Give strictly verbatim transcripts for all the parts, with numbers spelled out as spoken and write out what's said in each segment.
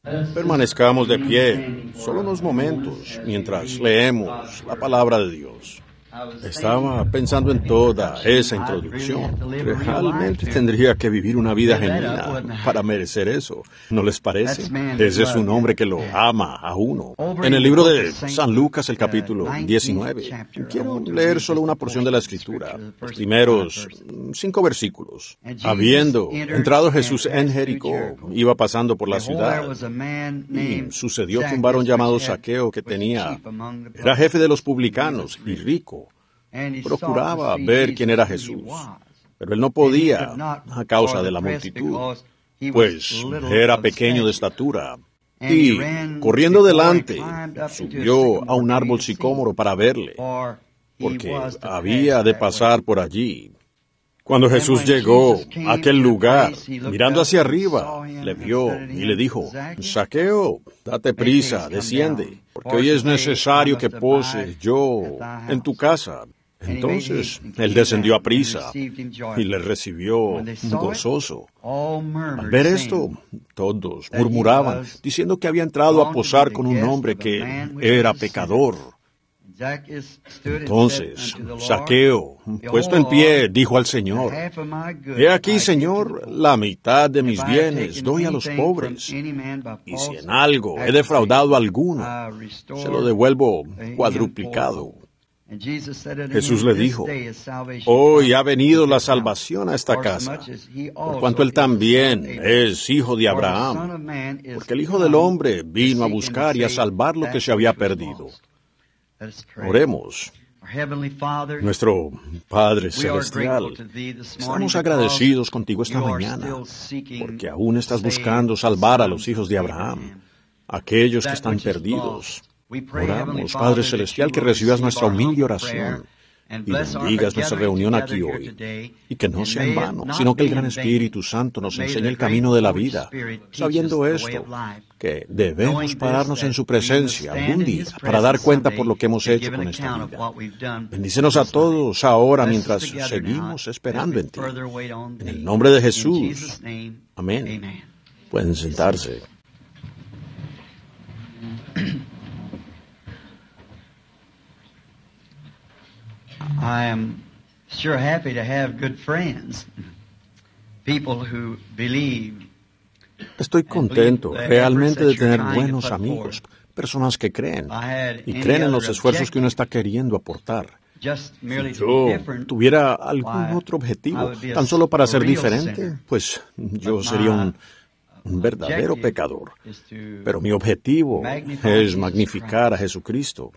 Permanezcamos de pie, solo unos momentos, mientras leemos la palabra de Dios. Estaba pensando en toda esa introducción. Realmente tendría que vivir una vida genuina para merecer eso. ¿No les parece? Ese es un hombre que lo ama a uno. En el libro de San Lucas, el capítulo diecinueve, quiero leer solo una porción de la Escritura, los primeros cinco versículos. Habiendo entrado Jesús en Jericó, iba pasando por la ciudad, y sucedió que un varón llamado Zaqueo, que tenía, era jefe de los publicanos y rico, procuraba ver quién era Jesús, pero él no podía a causa de la multitud, pues era pequeño de estatura. Y, corriendo delante, subió a un árbol sicómoro para verle, porque había de pasar por allí. Cuando Jesús llegó a aquel lugar, mirando hacia arriba, le vio y le dijo: Zaqueo, date prisa, desciende, porque hoy es necesario que pose yo en tu casa. Entonces él descendió a prisa y le recibió gozoso. Al ver esto, todos murmuraban, diciendo que había entrado a posar con un hombre que era pecador. Entonces, Zaqueo, puesto en pie, dijo al Señor: He aquí, Señor, la mitad de mis bienes doy a los pobres, y si en algo he defraudado a alguno, se lo devuelvo cuadruplicado. Jesús le dijo: Hoy ha venido la salvación a esta casa, por cuanto él también es hijo de Abraham, porque el Hijo del Hombre vino a buscar y a salvar lo que se había perdido. Oremos. Nuestro Padre Celestial, estamos agradecidos contigo esta mañana, porque aún estás buscando salvar a los hijos de Abraham, aquellos que están perdidos. Oramos, Padre Celestial, que recibas nuestra humilde oración y bendigas nuestra reunión aquí hoy, y que no sea en vano, sino que el gran Espíritu Santo nos enseñe el camino de la vida, sabiendo esto, que debemos pararnos en su presencia algún día para dar cuenta por lo que hemos hecho con esta vida. Bendícenos a todos ahora mientras seguimos esperando en ti. En el nombre de Jesús. Amén. Pueden sentarse. I am sure happy to have good friends, people who believe. Estoy contento realmente de tener buenos amigos, personas que creen y creen en los esfuerzos que uno está queriendo aportar. Si yo tuviera algún otro objetivo, tan solo para ser diferente, pues yo sería un, un verdadero pecador. Pero mi objetivo es magnificar a Jesucristo.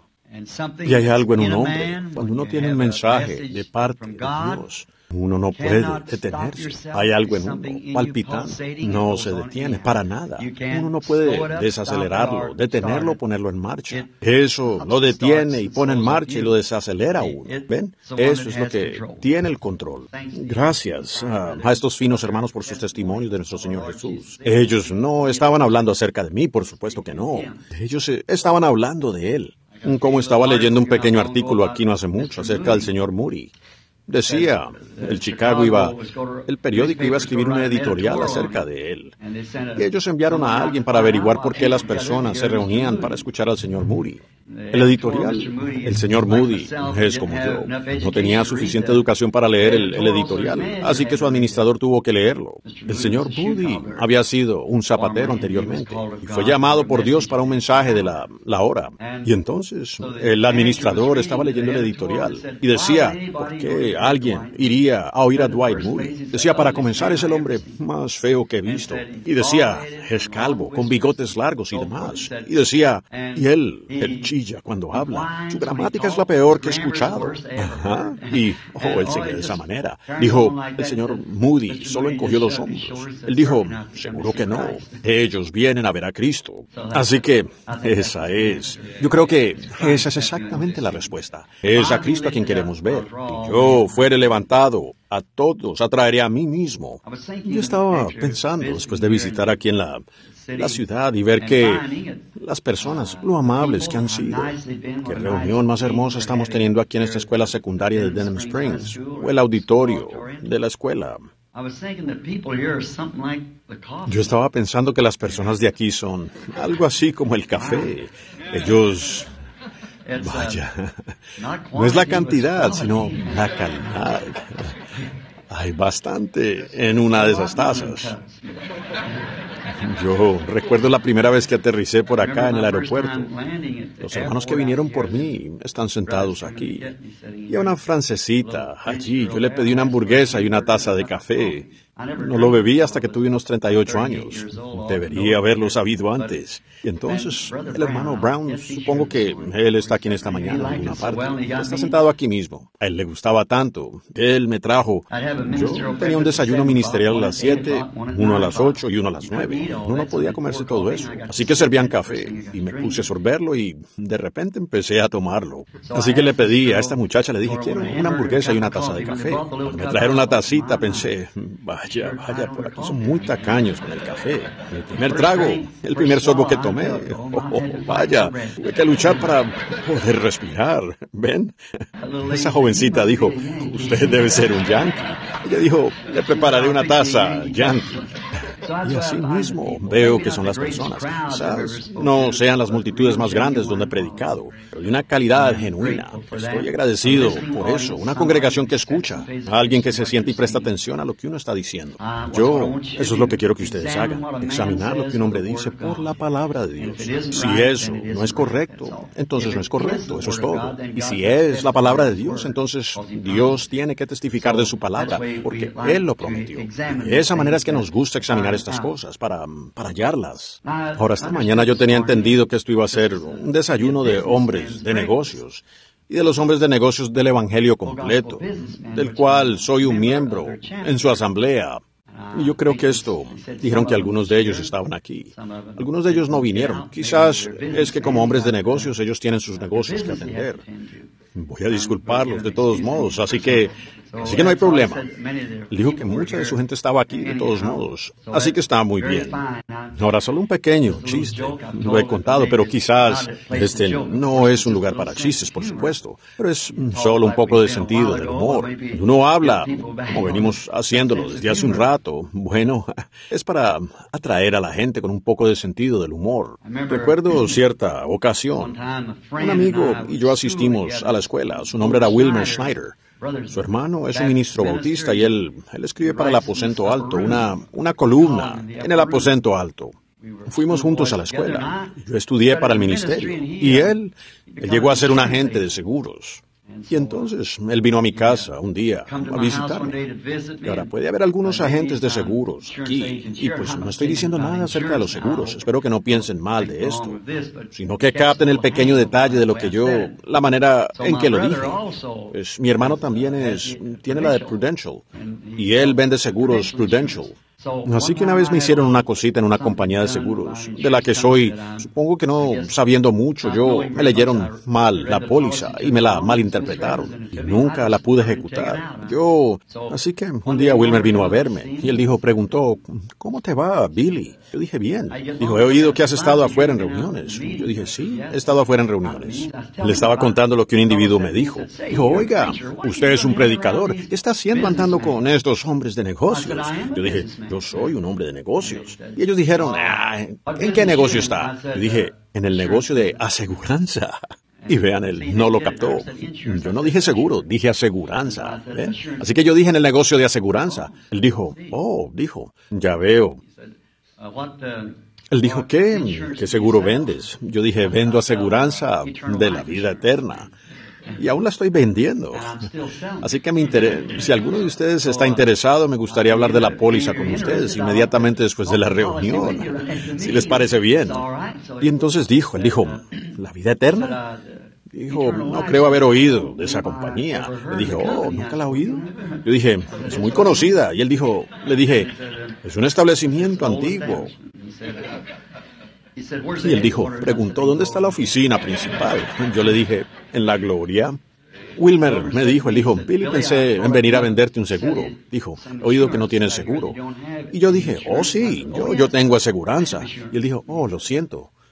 Y hay algo en un hombre, cuando uno tiene un mensaje de parte de Dios, uno no puede detenerse. Hay algo en uno, palpitando, no se detiene para nada. Uno no puede desacelerarlo, detenerlo, ponerlo en marcha. Eso lo detiene y pone en marcha y lo desacelera a uno. ¿Ven? Eso es lo que tiene el control. Gracias a, a estos finos hermanos por sus testimonios de nuestro Señor Jesús. Ellos no estaban hablando acerca de mí, por supuesto que no. Ellos estaban hablando de Él. Como estaba leyendo un pequeño artículo aquí no hace mucho acerca del señor Moody. Decía, el Chicago iba, el periódico iba a escribir una editorial acerca de él. Y ellos enviaron a alguien para averiguar por qué las personas se reunían para escuchar al señor Moody. El editorial, el señor Moody, es como yo, no tenía suficiente educación para leer el, el editorial, así que su administrador tuvo que leerlo. El señor Moody había sido un zapatero anteriormente y fue llamado por Dios para un mensaje de la, la hora. Y entonces el administrador estaba leyendo el editorial y decía, ¿por qué alguien iría a oír a Dwight Moody? Decía, para comenzar, es el hombre más feo que he visto. Y decía, es calvo, con bigotes largos y demás. Y decía, y él, él chilla cuando habla. Su gramática es la peor que he escuchado. Ajá. Y, oh, él seguía de esa manera. Dijo, el señor Moody solo encogió los hombros. Él dijo, seguro que no. Ellos vienen a ver a Cristo. Así que, esa es. Yo creo que esa es exactamente la respuesta. Es a Cristo a quien queremos ver. Y yo fuere levantado, a todos atraeré a mí mismo. Yo estaba pensando, después de visitar aquí en la, la ciudad y ver que las personas, lo amables que han sido, qué reunión más hermosa estamos teniendo aquí en esta escuela secundaria de Denham Springs, o el auditorio de la escuela. Yo estaba pensando que las personas de aquí son algo así como el café. Ellos... Vaya, no es la cantidad, sino la calidad. Hay bastante en una de esas tazas. Yo recuerdo la primera vez que aterricé por acá en el aeropuerto. Los hermanos que vinieron por mí están sentados aquí. Y a una francesita allí, yo le pedí una hamburguesa y una taza de café. No lo bebí hasta que tuve unos treinta y ocho años. Debería haberlo sabido antes. Y entonces, el hermano Brown, supongo que él está aquí en esta mañana en alguna parte. Está sentado aquí mismo. A él le gustaba tanto. Él me trajo. Yo tenía un desayuno ministerial a las siete, uno a las ocho y uno a las nueve. Uno no podía comerse todo eso. Así que servían café. Y me puse a sorberlo y de repente empecé a tomarlo. Así que le pedí a esta muchacha, le dije, quiero una hamburguesa y una taza de café. Cuando me trajeron la tacita, pensé, vaya, vaya, por aquí son muy tacaños con el café. El primer trago, el primer sorbo que tomé, oh, oh, vaya, tuve que luchar para poder respirar. ¿Ven? Esa jovencita dijo, usted debe ser un yankee. Ella dijo, le prepararé una taza yankee. Y así mismo veo que son las personas. Quizás no sean las multitudes más grandes donde he predicado, pero de una calidad genuina. Estoy agradecido por eso. Una congregación que escucha, alguien que se siente y presta atención a lo que uno está diciendo. Yo, eso es lo que quiero que ustedes hagan. Examinar lo que un hombre dice por la palabra de Dios. Si eso no es correcto, entonces no es correcto. Eso es todo. Y si es la palabra de Dios, entonces Dios tiene que testificar de su palabra, porque Él lo prometió. De esa manera es que nos gusta examinar estas cosas, para, para hallarlas. Ahora, esta mañana yo tenía entendido que esto iba a ser un desayuno de hombres de negocios, y de los hombres de negocios del Evangelio completo, del cual soy un miembro en su asamblea. Y yo creo que esto, dijeron que algunos de ellos estaban aquí. Algunos de ellos no vinieron. Quizás es que como hombres de negocios ellos tienen sus negocios que atender. Voy a disculparlos de todos modos, así que, así que no hay problema. Él dijo que mucha de su gente estaba aquí de todos modos, así que está muy bien. Ahora, solo un pequeño chiste, lo he contado, pero quizás este no es un lugar para chistes, por supuesto, pero es solo un poco de sentido del humor. Uno habla, como venimos haciéndolo desde hace un rato, bueno, es para atraer a la gente con un poco de sentido del humor. Recuerdo cierta ocasión, un amigo y yo asistimos a la escuela. Su nombre era Wilmer Schneider. Su hermano es un ministro bautista y él, él escribe para el aposento alto, una, una columna en el aposento alto. Fuimos juntos a la escuela. Yo estudié para el ministerio y él, él llegó a ser un agente de seguros. Y entonces él vino a mi casa un día a visitarme. Y ahora puede haber algunos agentes de seguros aquí. Y pues no estoy diciendo nada acerca de los seguros. Espero que no piensen mal de esto, sino que capten el pequeño detalle de lo que yo, la manera en que lo dije. Pues mi hermano también es, tiene la de Prudential. Y él vende seguros Prudential. Así que una vez me hicieron una cosita en una compañía de seguros, de la que soy, supongo que no sabiendo mucho, yo me leyeron mal la póliza y me la malinterpretaron y nunca la pude ejecutar. Yo, así que un día Wilmer vino a verme y él dijo, preguntó, ¿cómo te va, Billy? Yo dije, bien. Dijo, he oído que has estado afuera en reuniones. Yo dije, sí, he estado afuera en reuniones. Le estaba contando lo que un individuo me dijo. Dijo, oiga, usted es un predicador, ¿qué está haciendo andando con estos hombres de negocios? Yo dije, yo soy un hombre de negocios. Y ellos dijeron, ah, ¿en qué negocio está? Yo dije, en el negocio de aseguranza. Y vean, él no lo captó. Yo no dije seguro, dije aseguranza. ¿Ven? Así que yo dije en el negocio de aseguranza. Él dijo, oh, dijo, ya veo. Él dijo, ¿qué? ¿Qué seguro vendes? Yo dije, vendo aseguranza de la vida eterna. Y aún la estoy vendiendo. Así que me interesa. Si alguno de ustedes está interesado, me gustaría hablar de la póliza con ustedes inmediatamente después de la reunión, si les parece bien. Y entonces dijo, él dijo, ¿la vida eterna? Dijo, no creo haber oído de esa compañía. Le dije, oh, ¿nunca la ha oído? Yo dije, es muy conocida. Y él dijo, le dije, es un establecimiento antiguo. Y él dijo, preguntó, ¿dónde está la oficina principal? Yo le dije, en la Gloria. Wilmer me dijo, él dijo, Billy, pensé en venir a venderte un seguro. Dijo, he oído que no tienes seguro. Y yo dije, oh sí, yo, yo tengo aseguranza. Y él dijo, oh, lo siento.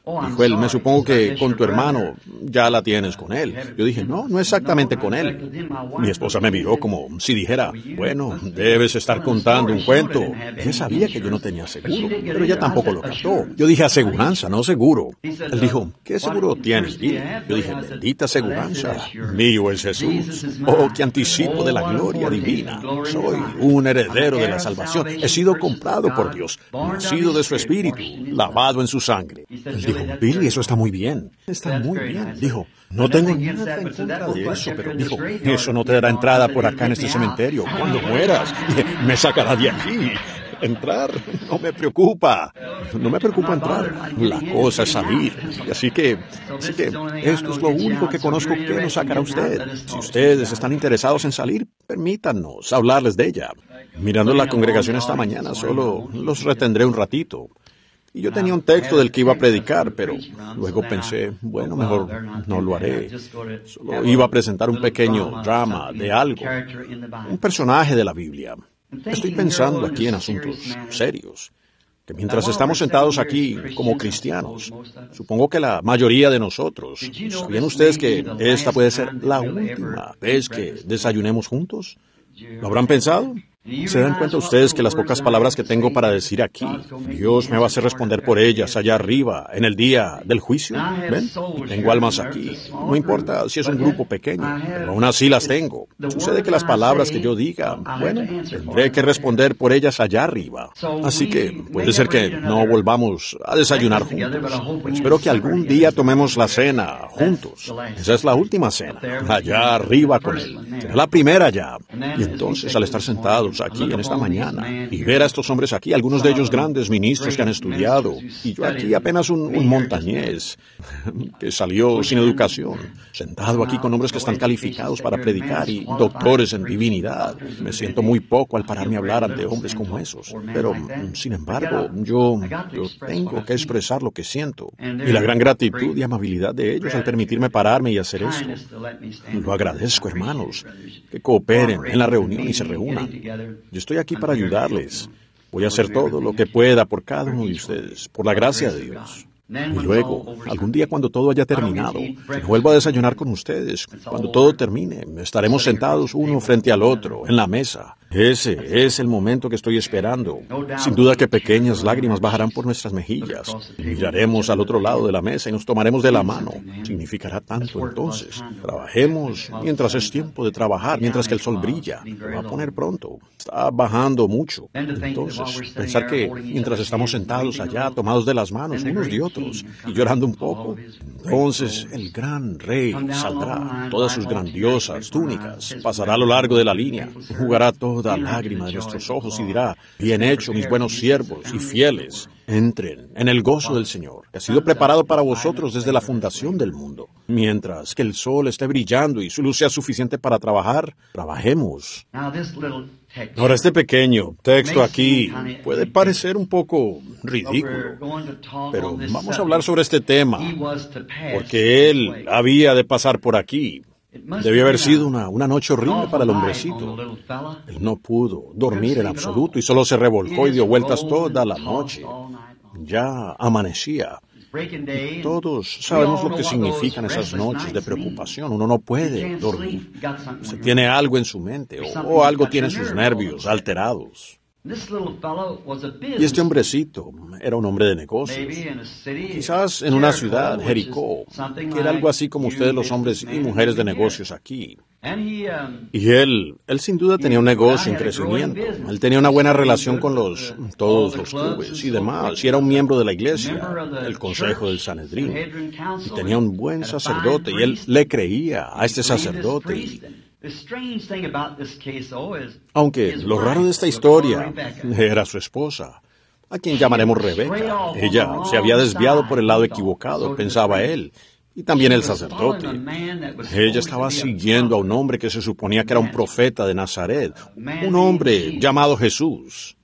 Dijo él, me supongo que con tu hermano ya la tienes con él. Yo dije, no, no exactamente con él. Mi esposa me miró como si dijera, bueno, debes estar contando un cuento. Ella sabía que yo no tenía seguro, pero ella tampoco lo captó. Yo dije, aseguranza, no seguro. Él dijo, ¿qué seguro tienes, Bill? Yo dije, bendita aseguranza. Mío es Jesús. Oh, qué anticipo de la gloria divina. Soy un heredero de la salvación. He sido comprado por Dios, nacido de su espíritu, lavado en su sangre. Él dijo, Billy, eso está muy bien. Está muy bien. Dijo, no tengo nada en contra de eso, pero dijo, eso no te dará entrada por acá en este cementerio. Cuando mueras, me sacará de aquí. Entrar no me preocupa. No me preocupa entrar. La cosa es salir. Así que, así que esto es lo único que conozco que nos sacará usted. Si ustedes están interesados en salir, permítanos hablarles de ella. Mirando la congregación esta mañana, solo los retendré un ratito. Y yo tenía un texto del que iba a predicar, pero luego pensé, bueno, mejor no lo haré. Solo iba a presentar un pequeño drama de algo, un personaje de la Biblia. Estoy pensando aquí en asuntos serios, que mientras estamos sentados aquí como cristianos, supongo que la mayoría de nosotros, ¿sabían ustedes que esta puede ser la última vez que desayunemos juntos? ¿Lo habrán pensado? ¿Se dan cuenta ustedes que las pocas palabras que tengo para decir aquí, Dios me va a hacer responder por ellas allá arriba, en el día del juicio? ¿Ven? Tengo almas aquí. No importa si es un grupo pequeño, pero aún así las tengo. Sucede que las palabras que yo diga, bueno, tendré que responder por ellas allá arriba. Así que puede ser que no volvamos a desayunar juntos. Espero que algún día tomemos la cena juntos. Esa es la última cena, allá arriba con Él. Será la primera ya. Y entonces, al estar sentados aquí en esta mañana y ver a estos hombres aquí, algunos de ellos grandes ministros que han estudiado, y yo aquí apenas un, un montañés que salió sin educación, sentado aquí con hombres que están calificados para predicar y doctores en divinidad. Me siento muy poco al pararme a hablar ante hombres como esos, pero sin embargo yo, yo tengo que expresar lo que siento y la gran gratitud y amabilidad de ellos al permitirme pararme y hacer esto. Lo agradezco, hermanos, que cooperen en la reunión y se reúnan. Yo estoy aquí para ayudarles. Voy a hacer todo lo que pueda por cada uno de ustedes, por la gracia de Dios. Y luego, algún día cuando todo haya terminado, vuelvo a desayunar con ustedes. Cuando todo termine, estaremos sentados uno frente al otro, en la mesa. Ese es el momento que estoy esperando. Sin duda que pequeñas lágrimas bajarán por nuestras mejillas. Miraremos al otro lado de la mesa y nos tomaremos de la mano. Significará tanto entonces. Trabajemos mientras es tiempo de trabajar, mientras que el sol brilla. Lo va a poner pronto. Está bajando mucho. Entonces, pensar que mientras estamos sentados allá, tomados de las manos unos de otros, y llorando un poco, entonces el gran rey saldrá, todas sus grandiosas túnicas, pasará a lo largo de la línea, jugará toda lágrima de nuestros ojos y dirá, bien hecho, mis buenos siervos y fieles, entren en el gozo del Señor, que ha sido preparado para vosotros desde la fundación del mundo. Mientras que el sol esté brillando y su luz sea suficiente para trabajar, trabajemos. Ahora, este pequeño texto aquí puede parecer un poco ridículo, pero vamos a hablar sobre este tema, porque él había de pasar por aquí. Debió haber sido una, una noche horrible para el hombrecito. Él no pudo dormir en absoluto y solo se revolcó y dio vueltas toda la noche. Ya amanecía. Y todos sabemos lo que significan esas noches de preocupación. Uno no puede dormir. Se tiene algo en su mente o, o algo tiene sus nervios alterados. Y este hombrecito era un hombre de negocios. Quizás en una ciudad, Jericó, que era algo así como ustedes los hombres y mujeres de negocios aquí. Y él, él sin duda tenía un negocio en crecimiento. Él tenía una buena relación con los, todos los clubes y demás. Y era un miembro de la iglesia, el consejo del Sanedrín. Y tenía un buen sacerdote y él le creía a este sacerdote. Y, aunque lo raro de esta historia era su esposa, a quien llamaremos Rebeca. Ella se había desviado por el lado equivocado, pensaba él, y también el sacerdote. Ella estaba siguiendo a un hombre que se suponía que era un profeta de Nazaret, un hombre llamado Jesús.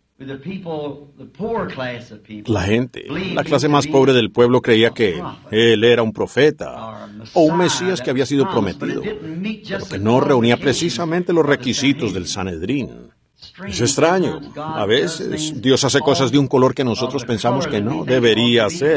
La gente, la clase más pobre del pueblo, creía que él era un profeta o un Mesías que había sido prometido, pero que no reunía precisamente los requisitos del Sanedrín. Es extraño. A veces Dios hace cosas de un color que nosotros pensamos que no debería hacer.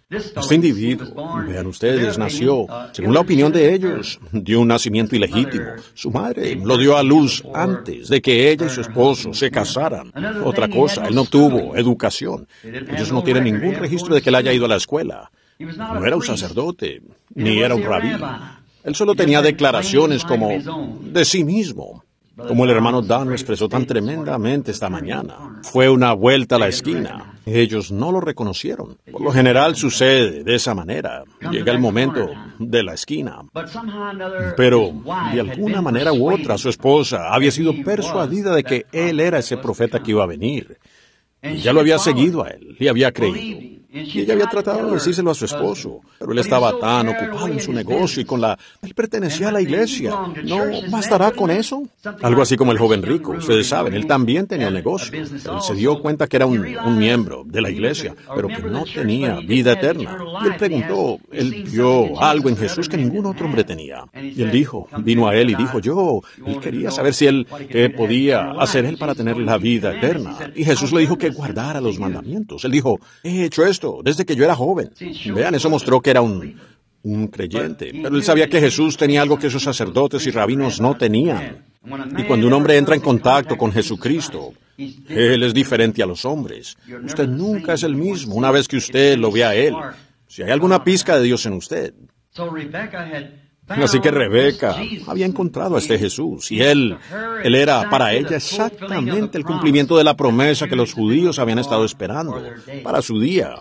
Este individuo, vean ustedes, nació, según la opinión de ellos, de un nacimiento ilegítimo. Su madre lo dio a luz antes de que ella y su esposo se casaran. Otra cosa, él no tuvo educación. Ellos no tienen ningún registro de que él haya ido a la escuela. No era un sacerdote, ni era un rabí. Él solo tenía declaraciones como de sí mismo. Como el hermano Dan lo expresó tan tremendamente esta mañana. Fue una vuelta a la esquina. Ellos no lo reconocieron. Por lo general sucede de esa manera. Llega el momento de la esquina. Pero, de alguna manera u otra, su esposa había sido persuadida de que él era ese profeta que iba a venir. Y ya lo había seguido a él, le había creído. Y ella había tratado de decírselo a su esposo, pero él estaba tan ocupado en su negocio y con la... Él pertenecía a la iglesia. ¿No bastará con eso? Algo así como el joven rico. Ustedes saben, él también tenía un negocio. Pero él se dio cuenta que era un, un miembro de la iglesia, pero que no tenía vida eterna. Y él preguntó, él vio algo en Jesús que ningún otro hombre tenía. Y él dijo, vino a él y dijo, yo, él quería saber si él, qué podía hacer él para tener la vida eterna. Y Jesús le dijo que guardara los mandamientos. Él dijo, he hecho esto desde que yo era joven. Vean, eso mostró que era un, un creyente. Pero él sabía que Jesús tenía algo que esos sacerdotes y rabinos no tenían. Y cuando un hombre entra en contacto con Jesucristo, él es diferente a los hombres. Usted nunca es el mismo una vez que usted lo ve a él. Si hay alguna pizca de Dios en usted. Así que Rebeca había encontrado a este Jesús, y él, él era para ella exactamente el cumplimiento de la promesa que los judíos habían estado esperando para su día.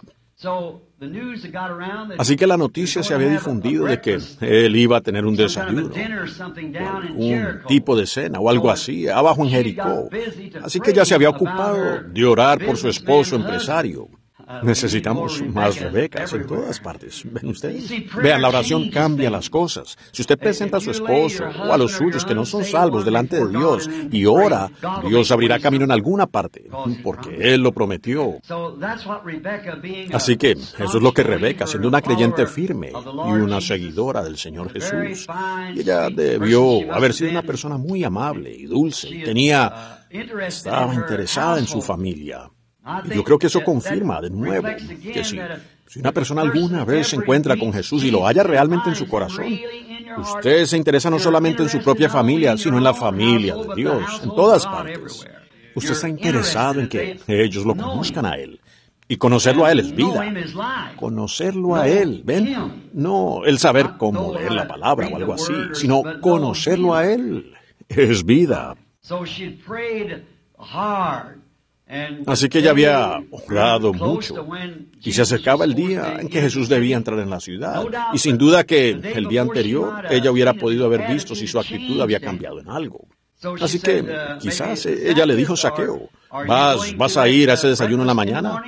Así que la noticia se había difundido de que él iba a tener un desayuno, un tipo de cena o algo así, abajo en Jericó. Así que ella se había ocupado de orar por su esposo empresario. Necesitamos más Rebecas en todas partes. ¿Ven ustedes? Vean, la oración cambia las cosas. Si usted presenta a su esposo o a los suyos que no son salvos delante de Dios y ora, Dios abrirá camino en alguna parte, porque Él lo prometió. Así que eso es lo que Rebeca, siendo una creyente firme y una seguidora del Señor Jesús, ella debió haber sido una persona muy amable y dulce. Y tenía, estaba interesada en su familia. Y yo creo que eso confirma de nuevo que si, si una persona alguna vez se encuentra con Jesús y lo halla realmente en su corazón, usted se interesa no solamente en su propia familia, sino en la familia de Dios, en todas partes. Usted está interesado en que ellos lo conozcan a Él. Y conocerlo a Él es vida. Conocerlo a Él, ¿ven? No el saber cómo leer la palabra o algo así, sino conocerlo a Él es vida. Así que ella había orado mucho, y se acercaba el día en que Jesús debía entrar en la ciudad. Y sin duda que el día anterior ella hubiera podido haber visto si su actitud había cambiado en algo. Así que quizás ella le dijo a Zaqueo, ¿vas, vas a ir a ese desayuno en la mañana?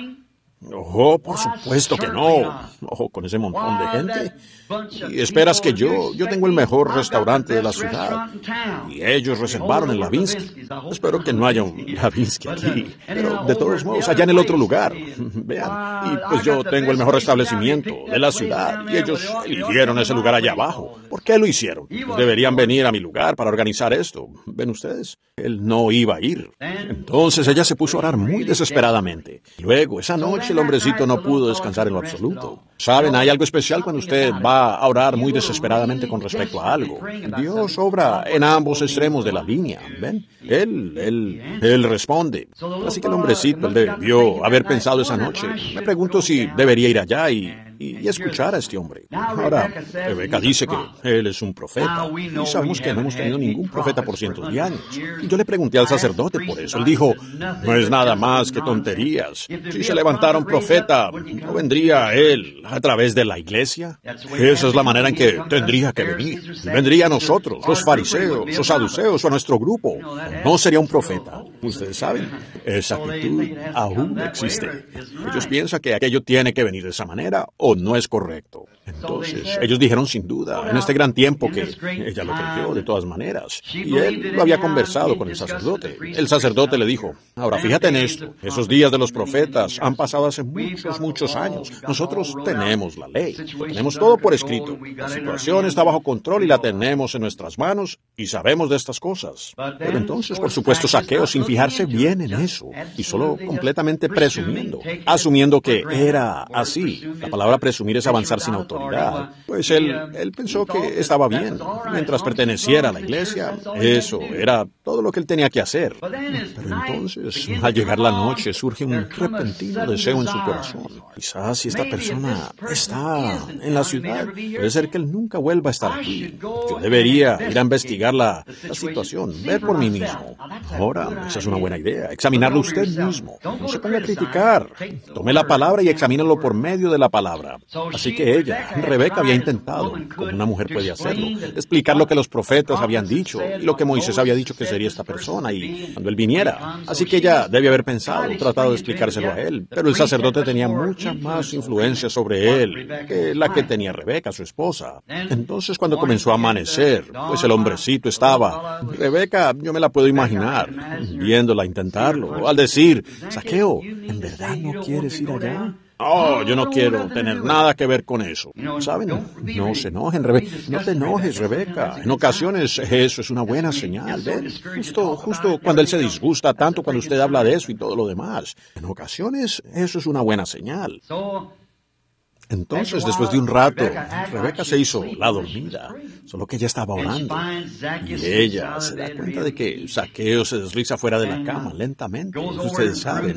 Oh, por supuesto que no. Oh, con ese montón de gente. Y esperas que yo, yo tengo el mejor restaurante de la ciudad. Y ellos reservaron el Lavinsky. Espero que no haya un Lavinsky aquí. Pero de todos modos, allá en el otro lugar. Vean. Y pues yo tengo el mejor establecimiento de la ciudad. Y ellos eligieron ese lugar allá abajo. ¿Por qué lo hicieron? Pues deberían venir a mi lugar para organizar esto. ¿Ven ustedes? Él no iba a ir. Entonces ella se puso a orar muy desesperadamente. Luego, esa noche, el hombrecito no pudo descansar en lo absoluto. Saben, hay algo especial cuando usted va a orar muy desesperadamente con respecto a algo. Dios obra en ambos extremos de la línea, ¿ven? Él, él, él responde. Así que el hombrecito él debió haber pensado esa noche. Me pregunto si debería ir allá y, y, y escuchar a este hombre. Ahora, Rebeca dice que él es un profeta. Y sabemos que no hemos tenido ningún profeta por cientos de años. Y yo le pregunté al sacerdote por eso. Él dijo, no es nada más que tonterías. Si se levantara un profeta, ¿no vendría él a través de la iglesia? Esa es la manera en que tendría que venir. Vendría a nosotros, los fariseos, los saduceos o a nuestro grupo. No sería un profeta. Ustedes saben, esa actitud aún existe. Ellos piensan que aquello tiene que venir de esa manera o no es correcto. Entonces, ellos dijeron sin duda, en este gran tiempo que ella lo creyó de todas maneras. Y él lo había conversado con el sacerdote. El sacerdote le dijo, ahora fíjate en esto, esos días de los profetas han pasado hace muchos, muchos años. Nosotros tenemos la ley, lo tenemos todo por escrito. La situación está bajo control y la tenemos en nuestras manos y sabemos de estas cosas. Pero entonces, por supuesto, Zaqueo, sin fijarse bien en eso, y solo completamente presumiendo, asumiendo que era así. La palabra presumir es avanzar sin autoridad. Pues él, él pensó que estaba bien. Mientras perteneciera a la iglesia, eso era todo lo que él tenía que hacer. Pero entonces, al llegar la noche, surge un repentino deseo en su corazón. Quizás si esta persona está en la ciudad, puede ser que él nunca vuelva a estar aquí. Yo debería ir a investigar la, la situación, ver por mí mismo. Ahora, esa es una buena idea. Examinarlo usted mismo. No se ponga a criticar. Tome la palabra y examínalo por medio de la palabra. Así que ella, Rebeca, había intentado, como una mujer puede hacerlo, explicar lo que los profetas habían dicho y lo que Moisés había dicho que sería esta persona y cuando él viniera. Así que ella debe haber pensado, tratado de explicárselo a él, pero el sacerdote tenía mucha más influencia sobre él que la que tenía Rebeca, su esposa. Entonces, cuando comenzó a amanecer, pues el hombrecito estaba. Rebeca, yo me la puedo imaginar, viéndola intentarlo, al decir, Zaqueo, ¿en verdad no quieres ir allá? Oh, yo no quiero tener nada que ver con eso. ¿Saben? No se enojen, Rebeca. No te enojes, Rebeca. En ocasiones eso es una buena señal, ¿ven? Justo, justo cuando él se disgusta tanto cuando usted habla de eso y todo lo demás. En ocasiones eso es una buena señal. Entonces, después de un rato, Rebeca se hizo la dormida, solo que ella estaba orando. Y ella se da cuenta de que Zaqueo se desliza fuera de la cama lentamente, ustedes saben.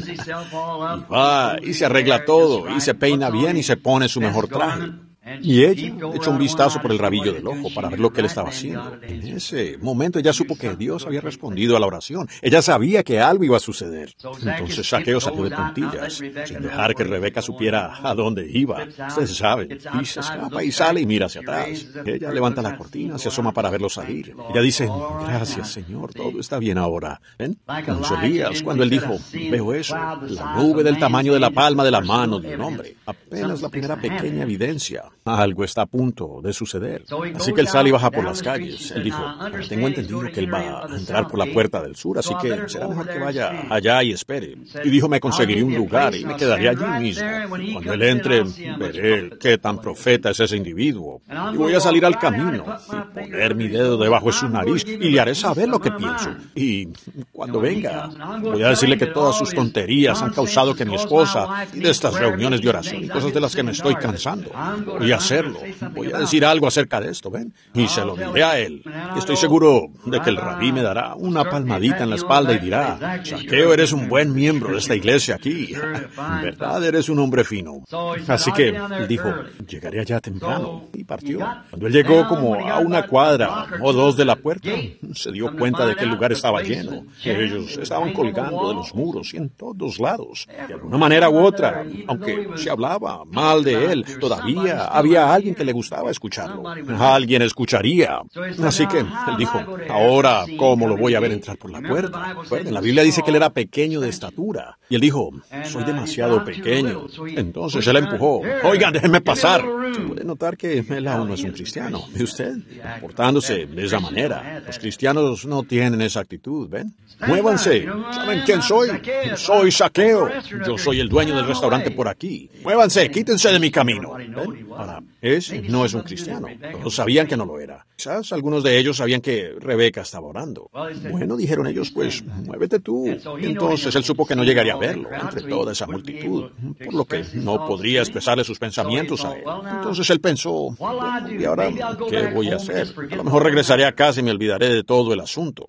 Y va y se arregla todo, y se peina bien y se pone su mejor traje. Y ella echó un vistazo por el rabillo del ojo para ver lo que él estaba haciendo. En ese momento ella supo que Dios había respondido a la oración. Ella sabía que algo iba a suceder. Entonces Zaqueo salió de puntillas, sin dejar que Rebeca supiera a dónde iba. Ustedes saben, y se escapa y sale y mira hacia atrás. Ella levanta la cortina, se asoma para verlo salir. Ella dice, gracias Señor, todo está bien ahora. ¿Ven? Como Elías, cuando él dijo, veo eso, la nube del tamaño de la palma de la mano de un hombre. Apenas la primera pequeña evidencia. Algo está a punto de suceder. Así que él sale y baja por las calles. Él dijo, tengo entendido que él va a entrar por la puerta del sur, así que será mejor que vaya allá y espere. Y dijo, me conseguiré un lugar y me quedaré allí mismo. Cuando él entre, veré qué tan profeta es ese individuo. Y voy a salir al camino y poner mi dedo debajo de su nariz y le haré saber lo que pienso. Y cuando venga, voy a decirle que todas sus tonterías han causado que mi esposa, y de estas reuniones de oración y cosas de las que me estoy cansando, voy a hacerlo. Voy a decir algo acerca de esto, ¿ven? Y se lo diré a él. Estoy seguro de que el rabí me dará una palmadita en la espalda y dirá, Zaqueo, eres un buen miembro de esta iglesia aquí. En verdad, eres un hombre fino. Así que él dijo, llegaré allá temprano. Y partió. Cuando él llegó como a una cuadra o dos de la puerta, se dio cuenta de que el lugar estaba lleno. Ellos estaban colgando de los muros y en todos lados. De alguna manera u otra, aunque se hablaba mal de él, todavía había alguien que le gustaba escucharlo. Alguien escucharía. Así que él dijo, ahora, ¿cómo lo voy a ver entrar por la puerta? Bueno, la Biblia dice que él era pequeño de estatura. Y él dijo, soy demasiado pequeño. Entonces él empujó. Oigan, déjenme pasar. Se puede notar que él aún no es un cristiano. ¿Ve usted? Portándose de esa manera. Los cristianos no tienen esa actitud, ¿ven? Muévanse. ¿Saben quién soy? Soy Zaqueo. Yo soy el dueño del restaurante por aquí. Muévanse, quítense de mi camino. ¿Ven? Ahora, ese no es un cristiano. Todos sabían que no lo era. Quizás algunos de ellos sabían que Rebeca estaba orando. Bueno, dijeron ellos, pues, muévete tú. Entonces él supo que no llegaría a verlo entre toda esa multitud, por lo que no podría expresarle sus pensamientos a él. Entonces él pensó, bueno, ¿y ahora qué voy a hacer? A lo mejor regresaré a casa y me olvidaré de todo el asunto.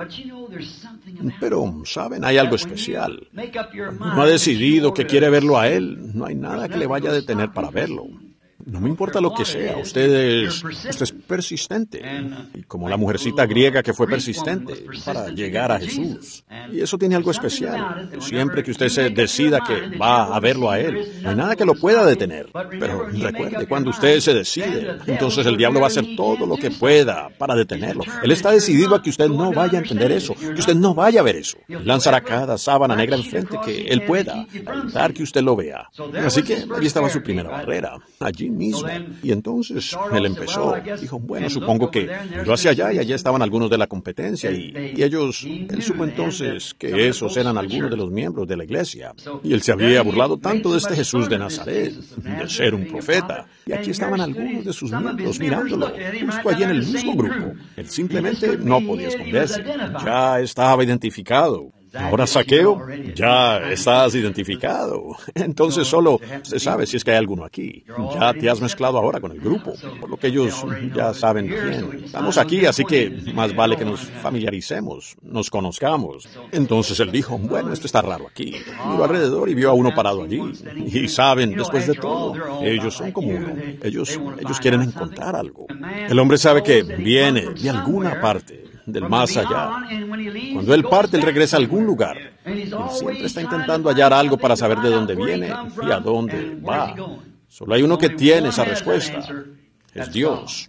Pero, ¿saben? Hay algo especial. No ha decidido que quiere verlo a él. No hay nada que le vaya a detener para verlo. No me importa lo que sea, usted es, usted es persistente. Y como la mujercita griega que fue persistente para llegar a Jesús. Y eso tiene algo especial. Siempre que usted se decida que va a verlo a Él, no hay nada que lo pueda detener. Pero recuerde, cuando usted se decide, entonces el diablo va a hacer todo lo que pueda para detenerlo. Él está decidido a que usted no vaya a entender eso, que usted no vaya a ver eso. Lanzará cada sábana negra enfrente que Él pueda, para evitar que usted lo vea. Así que allí estaba su primera barrera. Allí mismo. Y entonces él empezó, dijo, bueno, supongo que miró hacia allá y allá estaban algunos de la competencia y, y ellos, él supo entonces que esos eran algunos de los miembros de la iglesia. Y él se había burlado tanto de este Jesús de Nazaret, de ser un profeta. Y aquí estaban algunos de sus miembros mirándolo, justo allí en el mismo grupo. Él simplemente no podía esconderse. Ya estaba identificado. Ahora, Zaqueo, ya estás identificado. Entonces solo usted sabe si es que hay alguno aquí. Ya te has mezclado ahora con el grupo, por lo que ellos ya saben quién. Estamos aquí, así que más vale que nos familiaricemos, nos conozcamos. Entonces él dijo, bueno, esto está raro aquí. Miró alrededor y vio a uno parado allí. Y saben, después de todo, ellos son como uno. Ellos, ellos quieren encontrar algo. El hombre sabe que viene de alguna parte, del más allá. Cuando él parte, él regresa a algún lugar. Él siempre está intentando hallar algo para saber de dónde viene y a dónde va. Solo hay uno que tiene esa respuesta. Es Dios.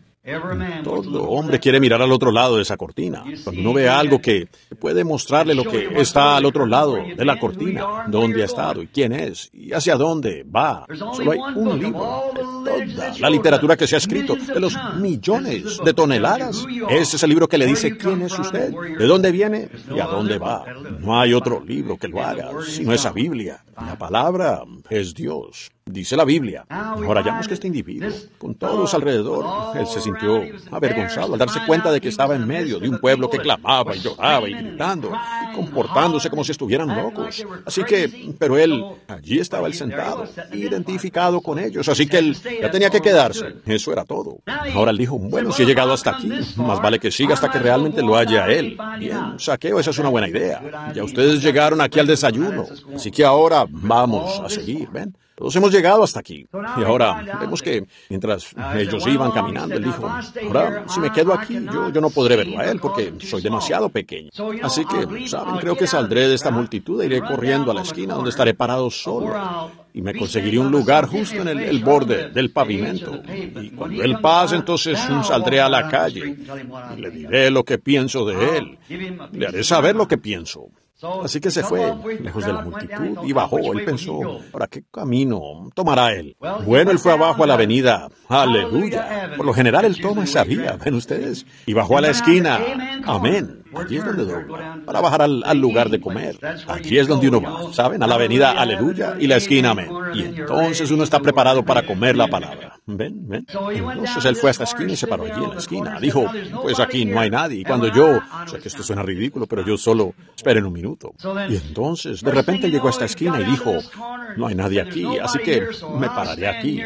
Todo hombre quiere mirar al otro lado de esa cortina. Cuando uno ve algo que puede mostrarle lo que está al otro lado de la cortina, dónde ha estado y quién es y hacia dónde va. Solo hay un libro de toda la literatura que se ha escrito, de los millones de toneladas. Ese es el libro que le dice quién es usted, de dónde viene y a dónde va. No hay otro libro que lo haga, sino esa Biblia. La palabra es Dios. Dice la Biblia. Ahora hallamos que este individuo, con todos alrededor, él se sintió avergonzado al darse cuenta de que estaba en medio de un pueblo que clamaba y lloraba y gritando y comportándose como si estuvieran locos. Así que, pero él, allí estaba él sentado, identificado con ellos, así que él ya tenía que quedarse. Eso era todo. Ahora él dijo, bueno, si he llegado hasta aquí, más vale que siga hasta que realmente lo haya a él. Bien, Zaqueo, esa es una buena idea. Ya ustedes llegaron aquí al desayuno, así que ahora vamos a seguir, ¿ven? Todos hemos llegado hasta aquí. Y ahora vemos que mientras ellos iban caminando, él dijo, ahora si me quedo aquí, yo, yo no podré verlo a él porque soy demasiado pequeño. Así que, ¿saben? Creo que saldré de esta multitud e iré corriendo a la esquina donde estaré parado solo. Y me conseguiré un lugar justo en el, el borde del pavimento. Y cuando él pase, entonces saldré a la calle y le diré lo que pienso de él. Le haré saber lo que pienso. Así que se fue, lejos de la multitud, y bajó. Él pensó, ¿para qué camino tomará él? Bueno, él fue abajo a la avenida. ¡Aleluya! Por lo general él toma esa vía, ¿ven ustedes? Y bajó a la esquina. ¡Amén! Allí es donde dobla, para bajar al, al lugar de comer. Allí es donde uno va, ¿saben? A la avenida Aleluya y la esquina Amén. Y entonces uno está preparado para comer la palabra. ¿Ven? ¿Ven? Entonces él fue a esta esquina y se paró allí en la esquina. Dijo, pues aquí no hay nadie. Y cuando yo, sé que esto suena ridículo, pero yo solo, esperen un minuto. Y entonces, de repente llegó a esta esquina y dijo, no hay nadie aquí, así que me pararé aquí.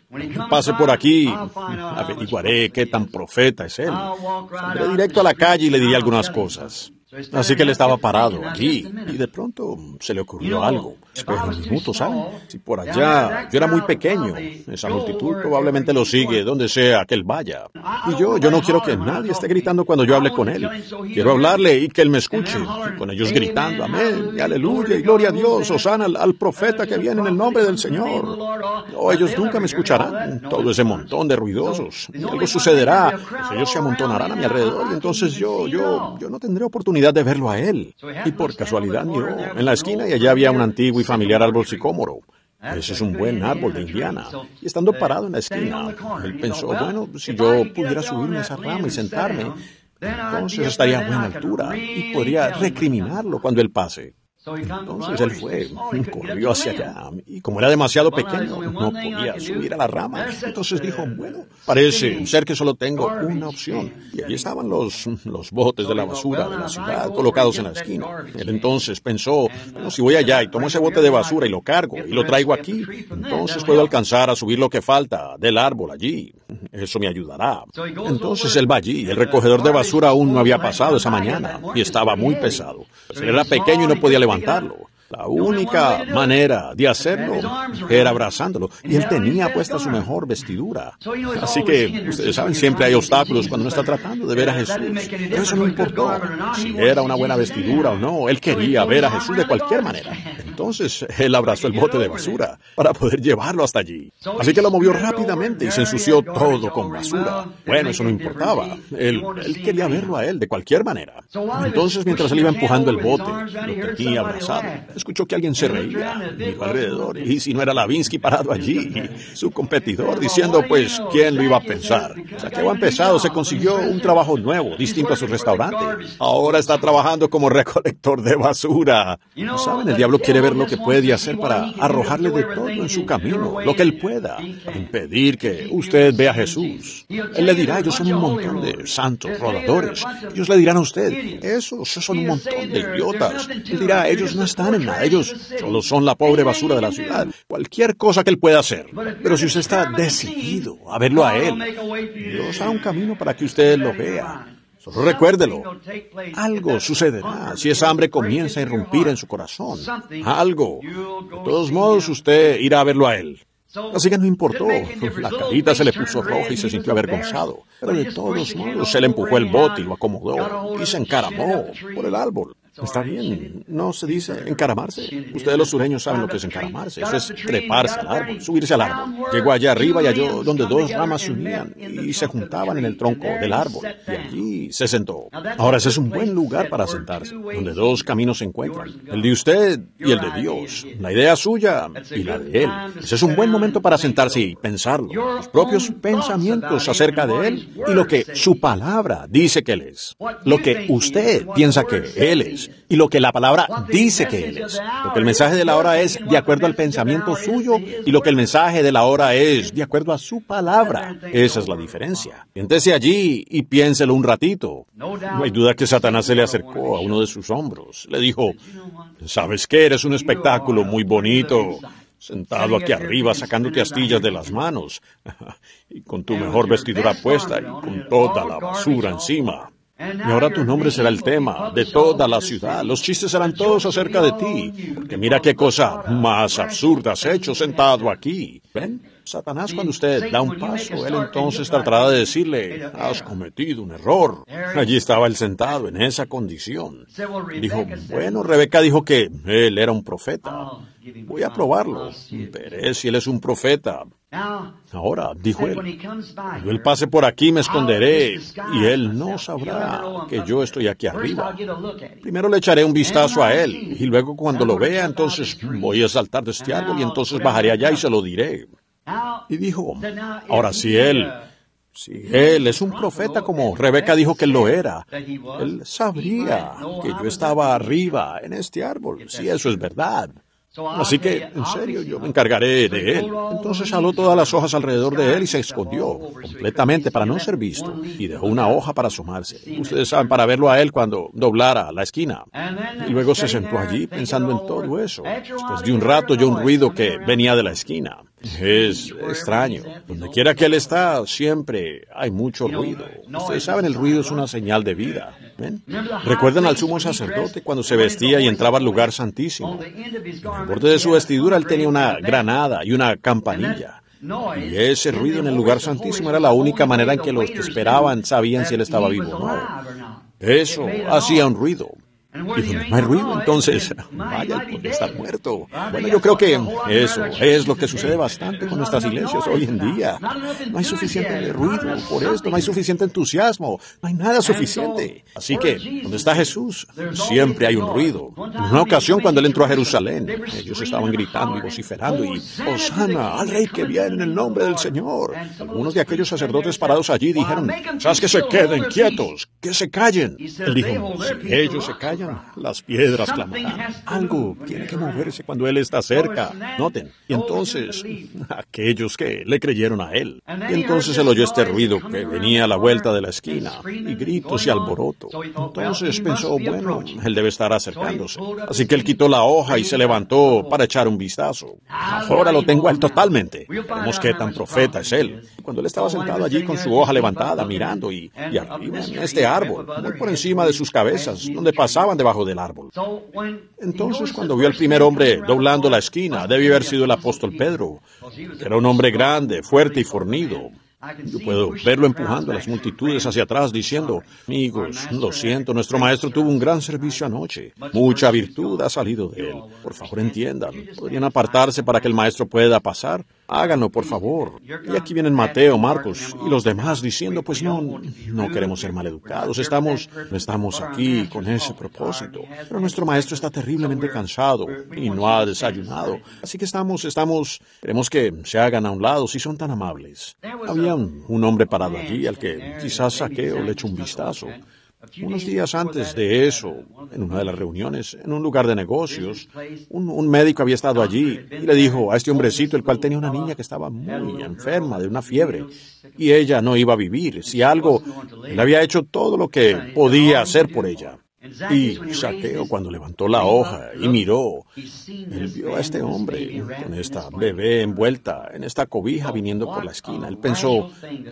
Pase por aquí, averiguaré qué tan profeta es él. Saldré directo a la calle y le diré algunas cosas. Así que él estaba parado allí y de pronto se le ocurrió algo. Espera un minuto, ¿saben? Si por allá yo era muy pequeño, esa multitud probablemente lo sigue donde sea que él vaya. Y yo, yo no quiero que nadie esté gritando cuando yo hable con él. Quiero hablarle y que él me escuche. Y con ellos gritando, amén, y aleluya, y gloria a Dios, hosana al, al profeta que viene en el nombre del Señor. No, ellos nunca me escucharán. Todo ese montón de ruidosos. Y algo sucederá. Pues ellos se amontonarán a mi alrededor y entonces yo, yo, yo no tendré oportunidad de verlo a él. Y por casualidad miró en la esquina y allá había un antiguo y familiar árbol sicómoro. Ese es un buen árbol de Indiana. Y estando parado en la esquina, él pensó, bueno, si yo pudiera subirme a esa rama y sentarme, entonces estaría a buena altura y podría recriminarlo cuando él pase. Entonces él fue, corrió hacia allá, y como era demasiado pequeño, no podía subir a la rama. Entonces dijo, bueno, parece ser que solo tengo una opción. Y allí estaban los, los botes de la basura de la ciudad colocados en la esquina. Él entonces pensó, bueno, si voy allá y tomo ese bote de basura y lo cargo y lo traigo aquí, entonces puedo alcanzar a subir lo que falta del árbol allí. Eso me ayudará. Entonces él va allí, el recogedor de basura aún no había pasado esa mañana y estaba muy pesado. Pues él era pequeño y no podía levantarlo. La única manera de hacerlo era abrazándolo. Y él tenía puesta su mejor vestidura. Así que, ustedes saben, siempre hay obstáculos cuando uno está tratando de ver a Jesús. Pero eso no importó. Si era una buena vestidura o no, él quería ver a Jesús de cualquier manera. Entonces, él abrazó el bote de basura para poder llevarlo hasta allí. Así que lo movió rápidamente y se ensució todo con basura. Bueno, eso no importaba. Él, él quería verlo a él de cualquier manera. Entonces, mientras él iba empujando el bote, lo tenía abrazado. escuchó que alguien se reía, miró alrededor, y si no era Lavinsky parado allí, su competidor, diciendo, pues, ¿quién lo iba a pensar? Saqueo ha empezado, se consiguió un trabajo nuevo, distinto a su restaurante. Ahora está trabajando como recolector de basura. ¿Saben? El diablo quiere ver lo que puede hacer para arrojarle de todo en su camino, lo que él pueda, para impedir que usted vea a Jesús. Él le dirá, ellos son un montón de santos rodadores. Ellos le dirán a usted, esos son un montón de idiotas. Él dirá, ellos no están en nada, ellos solo son la pobre basura de la ciudad. Cualquier cosa que él pueda hacer. Pero si usted está decidido a verlo a él, Dios hará un camino para que usted lo vea. Solo recuérdelo, algo sucederá si esa hambre comienza a irrumpir en su corazón. Algo. De todos modos, usted irá a verlo a él. Así que no importó, la carita se le puso roja y se sintió avergonzado. Pero de todos modos, se le empujó el bote y lo acomodó y se encaramó por el árbol. Está bien, no se dice encaramarse. Ustedes los sureños saben lo que es encaramarse. Eso es treparse al árbol, subirse al árbol. Llegó allá arriba y halló donde dos ramas se unían y se juntaban en el tronco del árbol. Y allí se sentó. Ahora ese es un buen lugar para sentarse, donde dos caminos se encuentran. El de usted y el de Dios. La idea suya y la de Él. Ese es un buen momento para sentarse y pensarlo. Los propios pensamientos acerca de Él y lo que su palabra dice que Él es. Lo que usted piensa que Él es. Y lo que la palabra dice que Él es. Lo que el mensaje de la hora es de acuerdo al pensamiento suyo y lo que el mensaje de la hora es de acuerdo a su palabra. Esa es la diferencia. Siéntese allí y piénselo un ratito. No hay duda que Satanás se le acercó a uno de sus hombros. Le dijo, ¿sabes qué? Eres un espectáculo muy bonito. Sentado aquí arriba sacándote astillas de las manos. Y con tu mejor vestidura puesta y con toda la basura encima. Y ahora tu nombre será el tema de toda la ciudad. Los chistes serán todos acerca de ti. Porque mira qué cosa más absurda has hecho sentado aquí. ¿Ven? Satanás, cuando usted da un paso, él entonces tratará de decirle, has cometido un error. Allí estaba él sentado en esa condición. Dijo, bueno, Rebeca dijo que él era un profeta. Voy a probarlo. Veré si él es un profeta. Ahora, dijo él, cuando él pase por aquí me esconderé y él no sabrá que yo estoy aquí arriba. Primero le echaré un vistazo a él y luego cuando lo vea, entonces voy a saltar de este árbol y entonces bajaré allá y se lo diré. Y dijo, ahora si él, si él es un profeta como Rebeca dijo que él lo era, él sabría que yo estaba arriba en este árbol, si eso es verdad. Así que, en serio, yo me encargaré de él. Entonces jaló todas las hojas alrededor de él y se escondió completamente para no ser visto. Y dejó una hoja para asomarse. Ustedes saben, para verlo a él cuando doblara la esquina. Y luego se sentó allí pensando en todo eso. Después de un rato oyó un ruido que venía de la esquina. Es extraño. Donde quiera que él está, siempre hay mucho ruido. Ustedes saben, el ruido es una señal de vida. ¿Ven? ¿Recuerdan al sumo sacerdote cuando se vestía y entraba al lugar santísimo? En el borde de su vestidura él tenía una granada y una campanilla. Y ese ruido en el lugar santísimo era la única manera en que los que esperaban sabían si él estaba vivo o no. Eso hacía un ruido. Y donde no hay ruido, entonces, vaya, él puede estar muerto. Bueno, yo creo que eso es lo que sucede bastante con nuestras iglesias hoy en día. No hay suficiente ruido por esto, no hay suficiente entusiasmo, no hay nada suficiente. Así que, donde está Jesús, siempre hay un ruido. En una ocasión, cuando él entró a Jerusalén, ellos estaban gritando y vociferando y, ¡Hosana al Rey que viene en el nombre del Señor! Algunos de aquellos sacerdotes parados allí dijeron, ¿sabes que se queden quietos, que se callen? Él dijo, si ellos se callan, las piedras clamarán. Algo tiene que moverse cuando Él está cerca. Noten. Y entonces, aquellos que le creyeron a Él. Y entonces él oyó este ruido que venía a la vuelta de la esquina, y gritos y alboroto. Entonces pensó, bueno, Él debe estar acercándose. Así que él quitó la hoja y se levantó para echar un vistazo. Ahora lo tengo a él totalmente. Veremos qué tan profeta es Él. Cuando él estaba sentado allí con su hoja levantada, mirando, y, y arriba en este árbol, muy por encima de sus cabezas, donde pasaban debajo del árbol. Entonces, cuando vio al primer hombre doblando la esquina, debió haber sido el apóstol Pedro, que era un hombre grande, fuerte y fornido. Yo puedo verlo empujando a las multitudes hacia atrás, diciendo, amigos, lo siento, nuestro maestro tuvo un gran servicio anoche. Mucha virtud ha salido de él. Por favor, entiendan. ¿Podrían apartarse para que el maestro pueda pasar? háganlo, por favor. Y aquí vienen Mateo, Marcos y los demás diciendo, pues no, no queremos ser maleducados, estamos, estamos aquí con ese propósito. Pero nuestro maestro está terriblemente cansado y no ha desayunado. Así que estamos, estamos, queremos que se hagan a un lado si son tan amables. Había un, un hombre parado allí al que quizás Zaqueo le echó un vistazo. Unos días antes de eso, en una de las reuniones, en un lugar de negocios, un, un médico había estado allí y le dijo a este hombrecito, el cual tenía una niña que estaba muy enferma de una fiebre, y ella no iba a vivir. Si algo, él había hecho todo lo que podía hacer por ella. Y Zaqueo, cuando levantó la hoja y miró, él vio a este hombre con esta bebé envuelta en esta cobija viniendo por la esquina. Él pensó,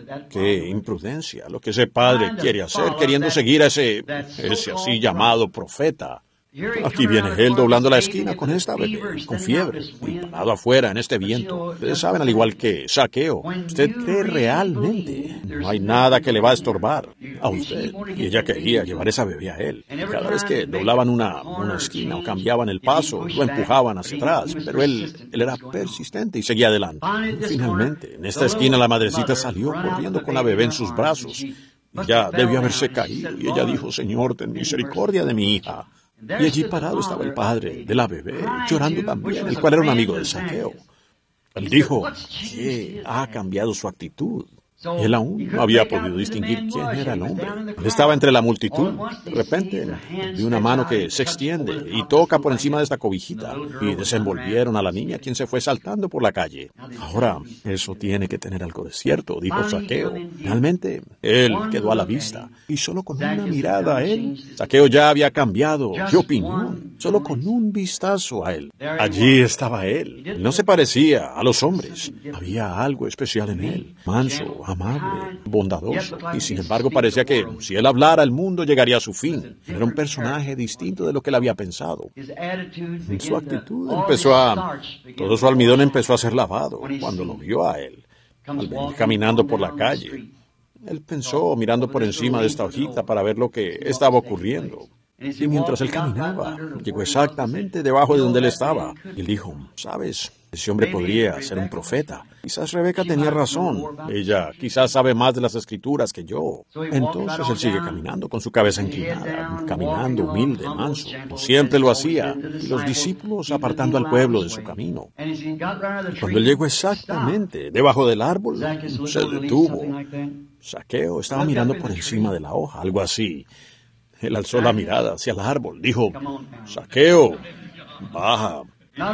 qué imprudencia, lo que ese padre quiere hacer, queriendo seguir a ese, ese así llamado profeta. Aquí viene él doblando la esquina con esta bebé, con fiebre, y parado afuera en este viento. Ustedes saben, al igual que Zaqueo, usted cree realmente, no hay nada que le va a estorbar a usted. Y ella quería llevar esa bebé a él. Cada vez que doblaban una, una esquina o cambiaban el paso, lo empujaban hacia atrás, pero él, él era persistente y seguía adelante. Finalmente, en esta esquina la madrecita salió corriendo con la bebé en sus brazos. Y ya debió haberse caído, y ella dijo, Señor, ten misericordia de mi hija. Y allí parado estaba el padre de la bebé, llorando también, el cual era un amigo de Zaqueo. Él dijo, ¿qué ha cambiado su actitud? Él aún no había podido distinguir quién era el hombre. Él estaba entre la multitud. De repente, vi una mano que se extiende y toca por encima de esta cobijita. Y desenvolvieron a la niña, quien se fue saltando por la calle. Ahora, eso tiene que tener algo de cierto, dijo Zaqueo. Realmente, él quedó a la vista. Y solo con una mirada a él, Zaqueo ya había cambiado de opinión. Solo con un vistazo a él. Allí estaba él. Él no se parecía a los hombres. Había algo especial en él. Manso, amable, bondadoso, y sin embargo parecía que si él hablara el mundo llegaría a su fin. Era un personaje distinto de lo que él había pensado. En su actitud empezó a... todo su almidón empezó a ser lavado cuando lo vio a él, al venir caminando por la calle. Él pensó, mirando por encima de esta hojita para ver lo que estaba ocurriendo. Y mientras él caminaba, llegó exactamente debajo de donde él estaba. Y él dijo, ¿sabes? Ese hombre podría ser un profeta. Quizás Rebeca tenía razón. Ella quizás sabe más de las escrituras que yo. Entonces él sigue caminando con su cabeza inclinada, caminando humilde, manso, como siempre lo hacía, y los discípulos apartando al pueblo de su camino. Y cuando él llegó exactamente debajo del árbol, se detuvo. Zaqueo estaba mirando por encima de la hoja, algo así. Él alzó la mirada hacia el árbol, dijo, Zaqueo, baja.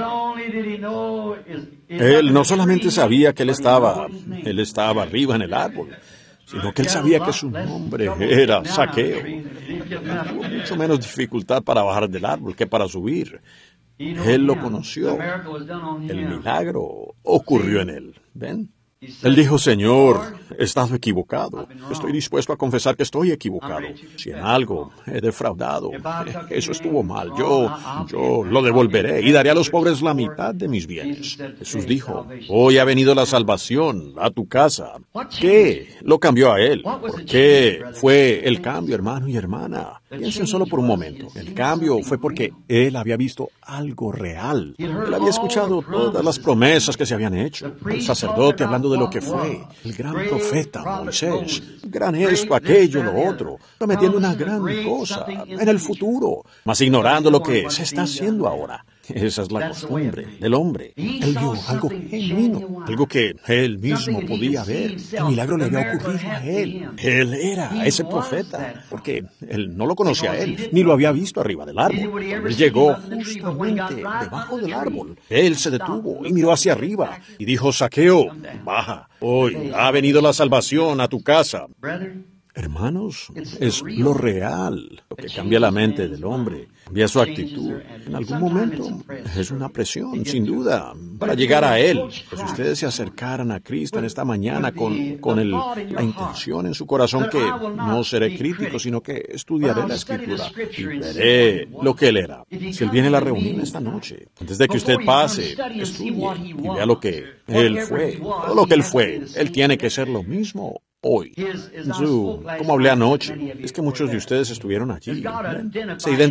Él no solamente sabía que él estaba, él estaba arriba en el árbol, sino que él sabía que su nombre era Zaqueo. Tuvo mucho menos dificultad para bajar del árbol que para subir. Él lo conoció. El milagro ocurrió en él. ¿Ven? Él dijo, Señor, he estado equivocado. Estoy dispuesto a confesar que estoy equivocado. Si en algo he defraudado, eso estuvo mal. Yo, yo lo devolveré y daré a los pobres la mitad de mis bienes. Jesús dijo, hoy ha venido la salvación a tu casa. ¿Qué lo cambió a él? ¿Por qué fue el cambio, hermano y hermana? Piensen solo por un momento. El cambio fue porque él había visto algo real. Él había escuchado todas las promesas que se habían hecho. El sacerdote hablando de lo que fue, el gran profeta Moisés, gran esto, aquello, lo otro, prometiendo una gran cosa en el futuro, mas ignorando lo que se está haciendo ahora. Esa es la costumbre del hombre. Él vio algo genuino, algo que él mismo podía ver. El milagro le había ocurrido a él. Él era ese profeta, porque él no lo conocía a él, ni lo había visto arriba del árbol. Él llegó justamente debajo del árbol. Él se detuvo y miró hacia arriba y dijo, Zaqueo, baja, hoy ha venido la salvación a tu casa. Hermanos, es lo real, lo que cambia la mente del hombre, cambia su actitud. En algún momento es una presión, sin duda, para llegar a Él. Pues si ustedes se acercaran a Cristo en esta mañana con, con el, la intención en su corazón que no seré crítico, sino que estudiaré la Escritura y veré lo que Él era. Si Él viene a la reunión esta noche, antes de que usted pase, estudie y vea lo que Él fue, todo lo que Él fue, Él tiene que ser lo mismo hoy. Su, como hablé anoche, es que muchos de ustedes estuvieron allí. ¿Ven? Se identifica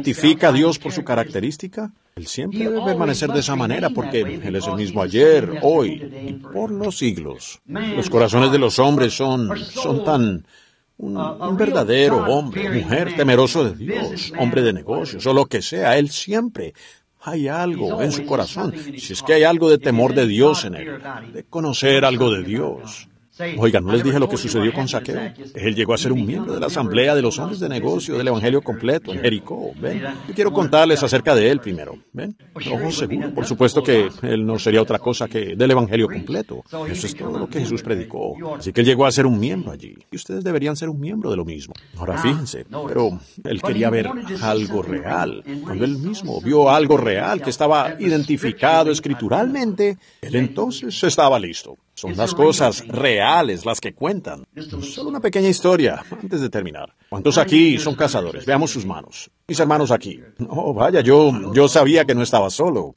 califica a Dios por su característica? Él siempre debe permanecer de esa manera porque Él es el mismo ayer, hoy y por los siglos. Los corazones de los hombres son, son tan... Un, un verdadero hombre, mujer temeroso de Dios, hombre de negocios o lo que sea. Él siempre... Hay algo en su corazón, si es que hay algo de temor de Dios en él, de conocer algo de Dios. Oiga, ¿no les dije lo que sucedió con Zaqueo? Él llegó a ser un miembro de la asamblea de los hombres de negocio del Evangelio completo en Jericó. ¿Ven? Yo quiero contarles acerca de él primero. ¿Ven? Ojo seguro. Por supuesto que él no sería otra cosa que del Evangelio completo. Eso es todo lo que Jesús predicó. Así que él llegó a ser un miembro allí. Y ustedes deberían ser un miembro de lo mismo. Ahora fíjense, pero él quería ver algo real. Cuando él mismo vio algo real que estaba identificado escrituralmente, él entonces estaba listo. Son las cosas reales las que cuentan. Solo una pequeña historia antes de terminar. ¿Cuántos aquí son cazadores? Veamos sus manos. Mis hermanos aquí. Oh, vaya, yo, yo sabía que no estaba solo.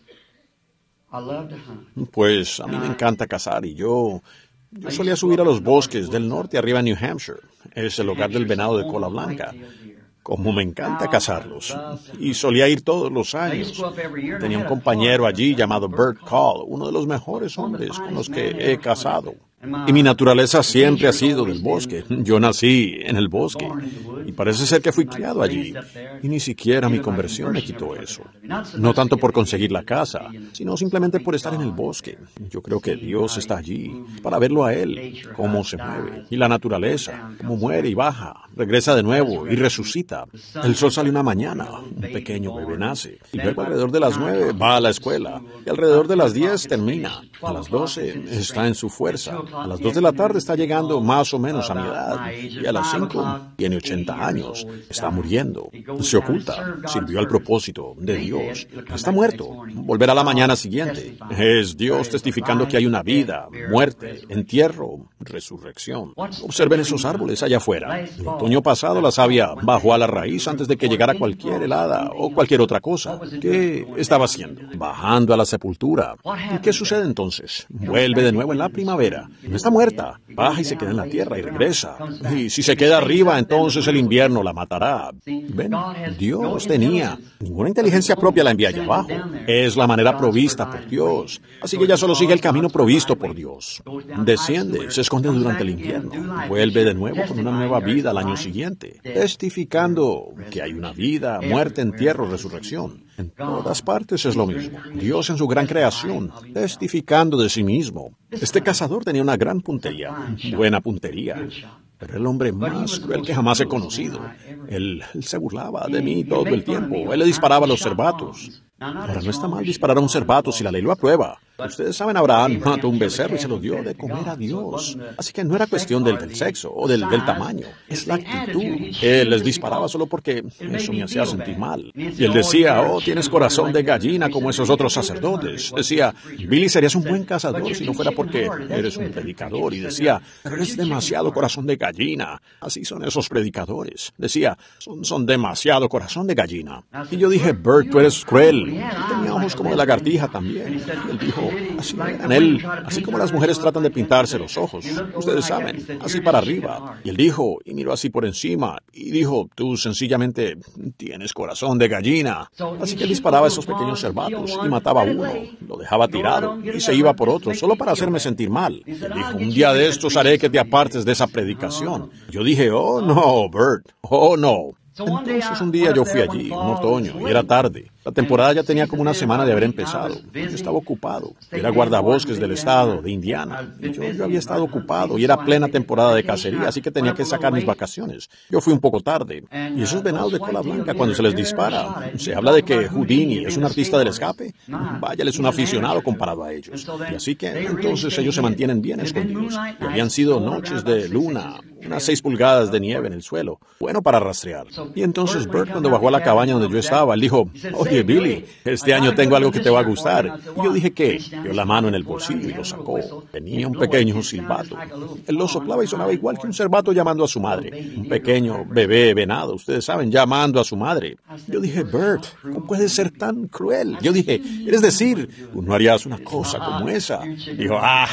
Pues a mí me encanta cazar y yo, yo solía subir a los bosques del norte arriba en New Hampshire. Es el hogar del venado de cola blanca. Como me encanta cazarlos. Y solía ir todos los años. Tenía un compañero allí llamado Bert Call, uno de los mejores hombres con los que he cazado. Y mi naturaleza siempre ha sido del bosque. Yo nací en el bosque. Y parece ser que fui criado allí. Y ni siquiera mi conversión me quitó eso. No tanto por conseguir la casa, sino simplemente por estar en el bosque. Yo creo que Dios está allí para verlo a Él, cómo se mueve. Y la naturaleza, cómo muere y baja, regresa de nuevo y resucita. El sol sale una mañana, un pequeño bebé nace. Y luego alrededor de las nueve va a la escuela. Y alrededor de las diez termina. A las doce está en su fuerza. A las dos de la tarde está llegando más o menos a mi edad. Y a las cinco tiene ochenta años. Está muriendo. Se oculta. Sirvió al propósito de Dios. Está muerto. Volverá la mañana siguiente. Es Dios testificando que hay una vida, muerte, entierro, resurrección. Observen esos árboles allá afuera. El otoño pasado la savia bajó a la raíz antes de que llegara cualquier helada o cualquier otra cosa. ¿Qué estaba haciendo? Bajando a la sepultura. ¿Y qué sucede entonces? Vuelve de nuevo en la primavera. No está muerta. Baja y se queda en la tierra y regresa. Y si se queda arriba, entonces el invierno la matará. ¿Ven? Dios tenía. Ninguna inteligencia propia la envía allá abajo. Es la manera provista por Dios. Así que ella solo sigue el camino provisto por Dios. Desciende, se esconde durante el invierno. Vuelve de nuevo con una nueva vida al año siguiente. Testificando que hay una vida, muerte, entierro, resurrección. En todas partes es lo mismo. Dios en su gran creación, testificando de sí mismo. Este cazador tenía una gran puntería, buena puntería. Pero el hombre más cruel que jamás he conocido. Él, él se burlaba de mí todo el tiempo. Él le disparaba a los cervatos. Ahora, no está mal disparar a un cervato si la ley lo aprueba. Ustedes saben, Abraham mató un becerro y se lo dio de comer a Dios. Así que no era cuestión del, del sexo o del, del tamaño. Es la actitud. Él les disparaba solo porque eso me hacía sentir mal. Y él decía, oh, tienes corazón de gallina como esos otros sacerdotes. Decía, Billy, serías un buen cazador si no fuera porque eres un predicador. Y decía, pero eres demasiado corazón de gallina. Así son esos predicadores. Decía, son, son demasiado corazón de gallina. Y yo dije, Bert, tú eres cruel. Él tenía ojos como de lagartija también. Él dijo, así eran él, así como las mujeres tratan de pintarse los ojos. Ustedes saben, así para arriba. Y él dijo, y miró así por encima, y dijo, tú sencillamente tienes corazón de gallina. Así que él disparaba a esos pequeños cervatos y mataba a uno, lo dejaba tirado y se iba por otro, solo para hacerme sentir mal. Él dijo, un día de estos haré que te apartes de esa predicación. Yo dije, oh no, Bert, oh no. Entonces un día yo fui allí, un otoño, y era tarde. La temporada ya tenía como una semana de haber empezado. Yo estaba ocupado. Era guardabosques del estado de Indiana. Y yo, yo había estado ocupado y era plena temporada de cacería, así que tenía que sacar mis vacaciones. Yo fui un poco tarde. Y esos venados de cola blanca, cuando se les dispara, se habla de que Houdini es un artista del escape. Vaya, él es un aficionado comparado a ellos. Y así que entonces ellos se mantienen bien escondidos. Y habían sido noches de luna, unas seis pulgadas de nieve en el suelo. Bueno para rastrear. Y entonces Bert, cuando bajó a la cabaña donde yo estaba, él dijo, oye, Billy, este año tengo algo que te va a gustar. Y yo dije, ¿qué? Dio la mano en el bolsillo y lo sacó. Tenía un pequeño silbato. Él lo soplaba y sonaba igual que un cervato llamando a su madre. Un pequeño bebé venado, ustedes saben, llamando a su madre. Yo dije, Bert, ¿cómo puedes ser tan cruel? Yo dije, es decir, tú no harías una cosa como esa. Dijo, ah,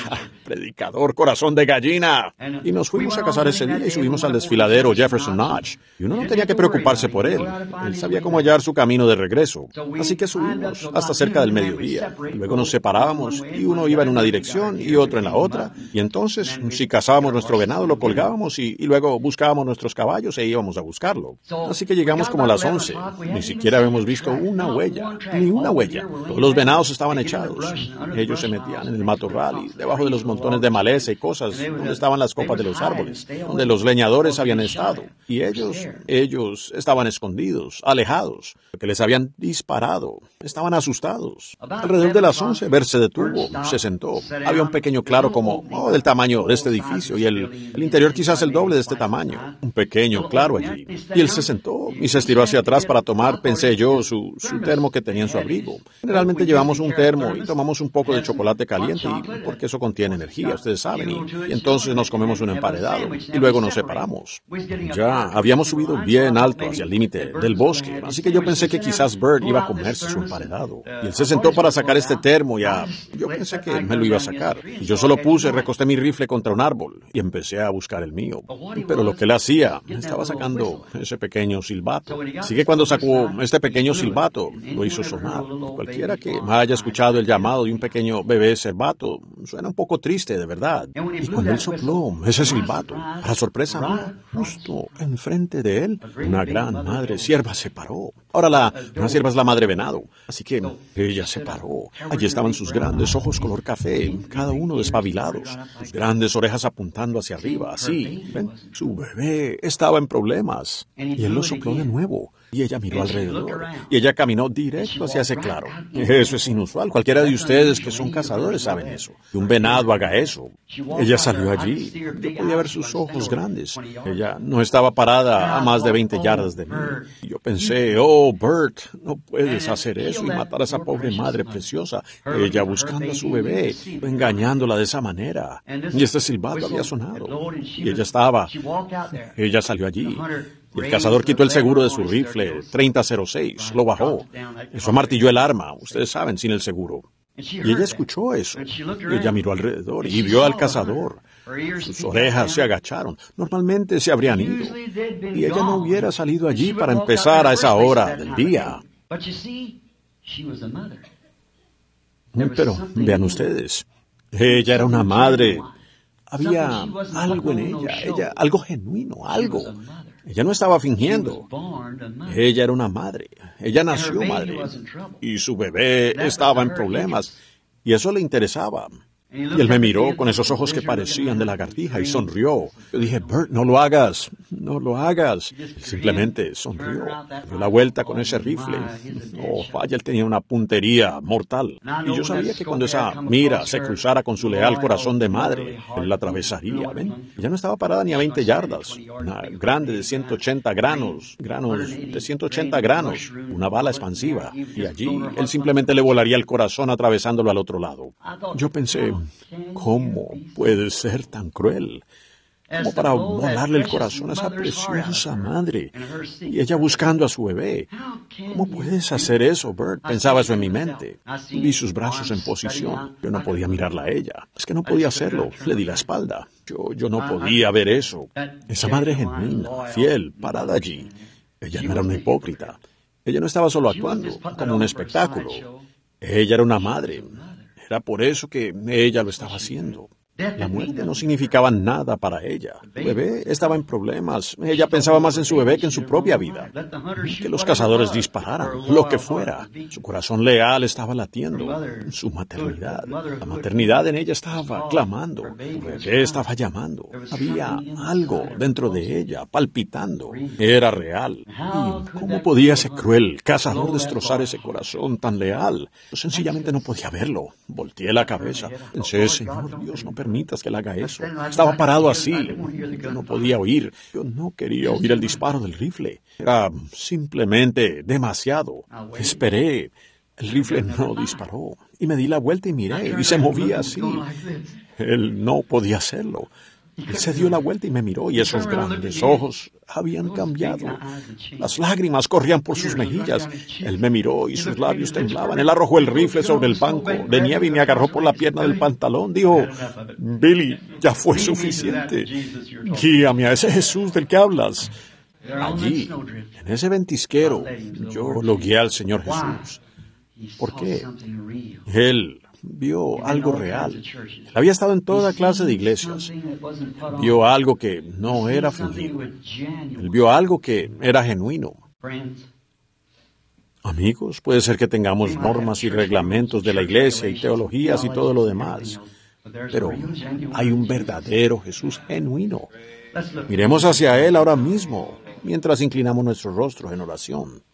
predicador corazón de gallina. Y nos fuimos a casar ese día y subimos al desfiladero Jefferson Notch. Y uno no tenía que preocuparse por él. Él sabía cómo hallar su camino de regreso. Así que subimos hasta cerca del mediodía. Luego nos separábamos y uno iba en una dirección y otro en la otra. Y entonces, si cazábamos nuestro venado, lo colgábamos y, y luego buscábamos nuestros caballos e íbamos a buscarlo. Así que llegamos como a las once. Ni siquiera habíamos visto una huella. Ni una huella. Todos los venados estaban echados. Ellos se metían en el matorral y debajo de los montones de maleza y cosas donde estaban las copas de los árboles, donde los leñadores habían estado. Y ellos, ellos estaban escondidos, alejados, porque les habían disparado. Estaban asustados. Alrededor de las once, Bert se detuvo, se sentó. Había un pequeño claro como oh, del tamaño de este edificio y el, el interior quizás el doble de este tamaño. Un pequeño claro allí. Y él se sentó y se estiró hacia atrás para tomar, pensé yo, su, su termo que tenía en su abrigo. Generalmente llevamos un termo y tomamos un poco de chocolate caliente y, porque eso contiene energía, ustedes saben, y, y entonces nos comemos un emparedado y luego nos separamos. Ya habíamos subido bien alto hacia el límite del bosque, así que yo pensé que quizás Bert iba a comerse su emparedado. Y él se sentó para sacar este termo y a, yo pensé que me lo iba a sacar. Y yo solo puse, recosté mi rifle contra un árbol y empecé a buscar el mío. Pero lo que él hacía, estaba sacando ese pequeño silbato. Así que cuando sacó este pequeño silbato, lo hizo sonar. Cualquiera que haya escuchado el llamado de un pequeño bebé silbato, suena un poco triste, de verdad. Y cuando él sopló ese silbato, para sorpresa mía, justo enfrente de él, una gran madre cierva se paró. Ahora la una cierva es la madre venado, así que ella se paró. Allí estaban sus grandes ojos color café, cada uno despabilados, sus grandes orejas apuntando hacia arriba, así. ¿Ven? Su bebé estaba en problemas. Y él lo sopló de nuevo. Y ella miró alrededor. Y ella caminó directo hacia ese claro. Eso es inusual. Cualquiera de ustedes que son cazadores saben eso. Que un venado haga eso. Ella salió allí. Yo podía ver sus ojos grandes. Ella no estaba parada a más de veinte yardas de mí. Y yo pensé, oh, Bert, no puedes hacer eso y matar a esa pobre madre preciosa. Ella buscando a su bebé, engañándola de esa manera. Y este silbato había sonado. Y ella estaba... Ella salió allí. Y el cazador quitó el seguro de su rifle, treinta cero seis, lo bajó. Eso amartilló el arma, ustedes saben, sin el seguro. Y ella escuchó eso. Y ella miró alrededor y vio al cazador. Sus orejas se agacharon. Normalmente se habrían ido. Y ella no hubiera salido allí para empezar a esa hora del día. Pero vean ustedes, ella era una madre. Había algo en ella, ella, algo genuino, algo. Ella no estaba fingiendo. Ella era una madre. Ella nació madre. Y su bebé estaba en problemas. Y eso le interesaba. Y él me miró con esos ojos que parecían de lagartija y sonrió. Yo dije, Bert, no lo hagas, no lo hagas. Él simplemente sonrió. Dio la vuelta con ese rifle. Oh, vaya, él tenía una puntería mortal. Y yo sabía que cuando esa mira se cruzara con su leal corazón de madre, él la atravesaría, ¿ven? Ella no estaba parada ni a veinte yardas. Una grande de ciento ochenta granos, granos de ciento ochenta granos, una bala expansiva. Y allí él simplemente le volaría el corazón atravesándolo al otro lado. Yo pensé, ¿cómo puede ser tan cruel? Como para volarle el corazón a esa preciosa madre. Y ella buscando a su bebé. ¿Cómo puedes hacer eso, Bert? Pensaba eso en mi mente. Vi sus brazos en posición. Yo no podía mirarla a ella. Es que no podía hacerlo. Le di la espalda. Yo, yo no podía ver eso. Esa madre genuina, fiel, parada allí. Ella no era una hipócrita. Ella no estaba solo actuando como un espectáculo. Ella era una madre. Era por eso que ella lo estaba haciendo. La muerte no significaba nada para ella. Su bebé estaba en problemas. Ella pensaba más en su bebé que en su propia vida. Que los cazadores dispararan, lo que fuera. Su corazón leal estaba latiendo. Su maternidad. La maternidad en ella estaba clamando. Su bebé estaba llamando. Había algo dentro de ella, palpitando. Era real. ¿Y cómo podía ese cruel cazador destrozar ese corazón tan leal? Yo sencillamente no podía verlo. Volteé la cabeza. Pensé, Señor Dios, no permitas que él haga eso. Estaba parado así. Yo no podía oír. Yo no quería oír el disparo del rifle. Era simplemente demasiado. Esperé. El rifle no disparó. Y me di la vuelta y miré. Y se movía así. Él no podía hacerlo. Él se dio la vuelta y me miró, y esos grandes ojos habían cambiado. Las lágrimas corrían por sus mejillas. Él me miró y sus labios temblaban. Él arrojó el rifle sobre el banco de nieve y me agarró por la pierna del pantalón. Dijo, Billy, ya fue suficiente. Guíame a ese Jesús del que hablas. Allí, en ese ventisquero, yo lo guié al Señor Jesús. ¿Por qué? Él vio algo real. Él había estado en toda clase de iglesias. Vio algo que no era fingido. Él vio algo que era genuino. Amigos, puede ser que tengamos normas y reglamentos de la iglesia y teologías y todo lo demás, pero hay un verdadero Jesús genuino. Miremos hacia Él ahora mismo, mientras inclinamos nuestros rostros en oración.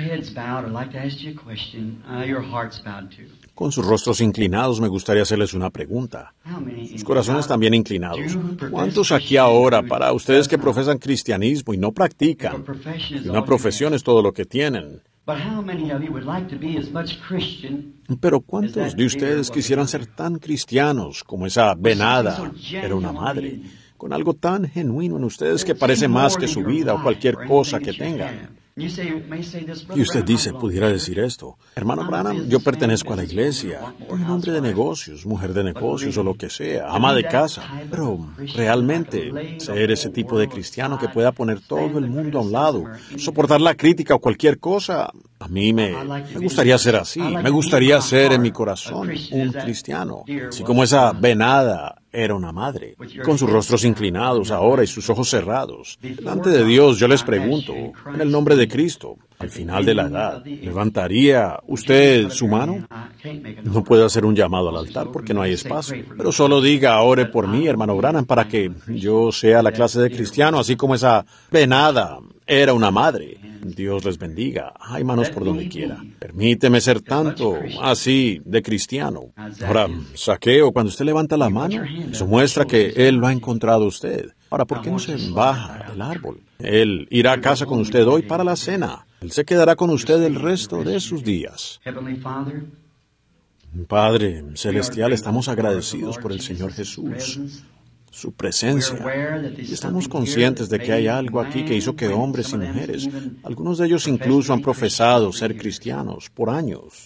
Con sus rostros inclinados me gustaría hacerles una pregunta. Sus corazones también inclinados. ¿Cuántos aquí ahora, para ustedes que profesan cristianismo y no practican, y una profesión es todo lo que tienen? Pero ¿cuántos de ustedes quisieran ser tan cristianos como esa venada era una madre? Con algo tan genuino en ustedes que parece más que su vida o cualquier cosa que tengan. Y usted dice, pudiera decir esto, hermano Branham, yo pertenezco a la iglesia, soy un hombre de negocios, mujer de negocios o lo que sea, ama de casa, pero realmente ser ese tipo de cristiano que pueda poner todo el mundo a un lado, soportar la crítica o cualquier cosa, a mí me, me gustaría ser así, me gustaría ser en mi corazón un cristiano, así como esa venada era una madre, con sus rostros inclinados ahora y sus ojos cerrados. Delante de Dios yo les pregunto, en el nombre de Cristo, al final de la edad, ¿levantaría usted su mano? No puedo hacer un llamado al altar porque no hay espacio, pero solo diga, ore por mí, hermano Branham, para que yo sea la clase de cristiano, así como esa venada era una madre. Dios les bendiga. Hay manos por donde quiera. Permíteme ser tanto así de cristiano. Ahora, Zaqueo, cuando usted levanta la mano, eso muestra que Él lo ha encontrado a usted. Ahora, ¿por qué no se baja del árbol? Él irá a casa con usted hoy para la cena. Él se quedará con usted el resto de sus días. Padre Celestial, estamos agradecidos por el Señor Jesús, su presencia. Y estamos conscientes de que hay algo aquí que hizo que hombres y mujeres, algunos de ellos incluso han profesado ser cristianos por años.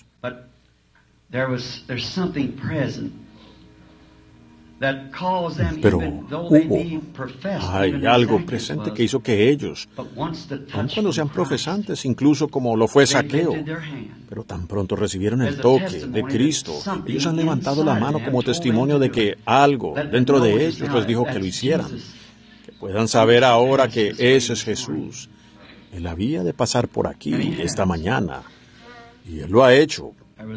Pero hubo, hay algo presente que hizo que ellos, aun cuando sean profesantes, incluso como lo fue Zaqueo, pero tan pronto recibieron el toque de Cristo, ellos han levantado la mano como testimonio de que algo dentro de ellos les dijo que lo hicieran, que puedan saber ahora que ese es Jesús. Él había de pasar por aquí esta mañana, y Él lo ha hecho.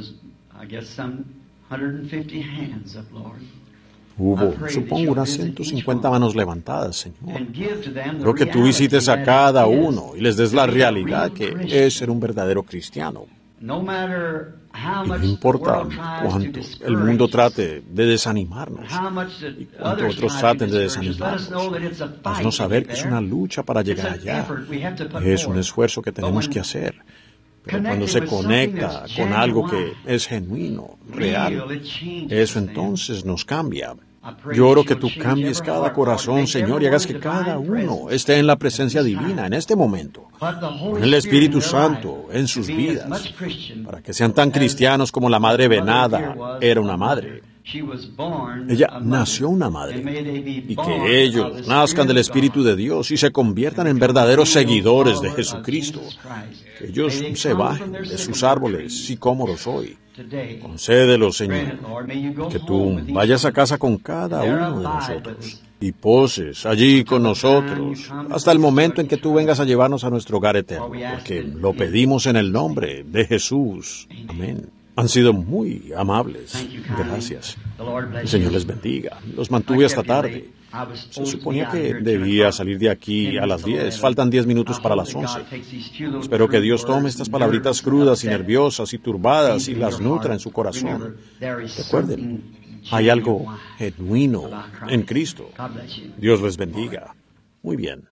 Hubo, supongo, unas ciento cincuenta manos levantadas, Señor. Creo que tú visites a cada uno y les des la realidad que es ser un verdadero cristiano. Y no importa cuánto el mundo trate de desanimarnos y cuánto otros traten de desanimarnos, haznos saber que es una lucha para llegar allá. Es un esfuerzo que tenemos que hacer. Pero cuando se conecta con algo que es genuino, real, eso entonces nos cambia. Yo oro que tú cambies cada corazón, Señor, y hagas que cada uno esté en la presencia divina en este momento, con el Espíritu Santo en sus vidas, para que sean tan cristianos como la madre venada era una madre. Ella nació una madre, y que ellos nazcan del Espíritu de Dios y se conviertan en verdaderos seguidores de Jesucristo. Que ellos se bajen de sus árboles sicómoros hoy. Concédelo, Señor, que tú vayas a casa con cada uno de nosotros y poses allí con nosotros hasta el momento en que tú vengas a llevarnos a nuestro hogar eterno, porque lo pedimos en el nombre de Jesús. Amén. Han sido muy amables. Gracias. El Señor les bendiga. Los mantuve hasta tarde. Se suponía que debía salir de aquí a las diez. Faltan diez minutos para las once. Espero que Dios tome estas palabritas crudas y nerviosas y turbadas y las nutra en su corazón. Recuerden, hay algo genuino en Cristo. Dios les bendiga. Muy bien.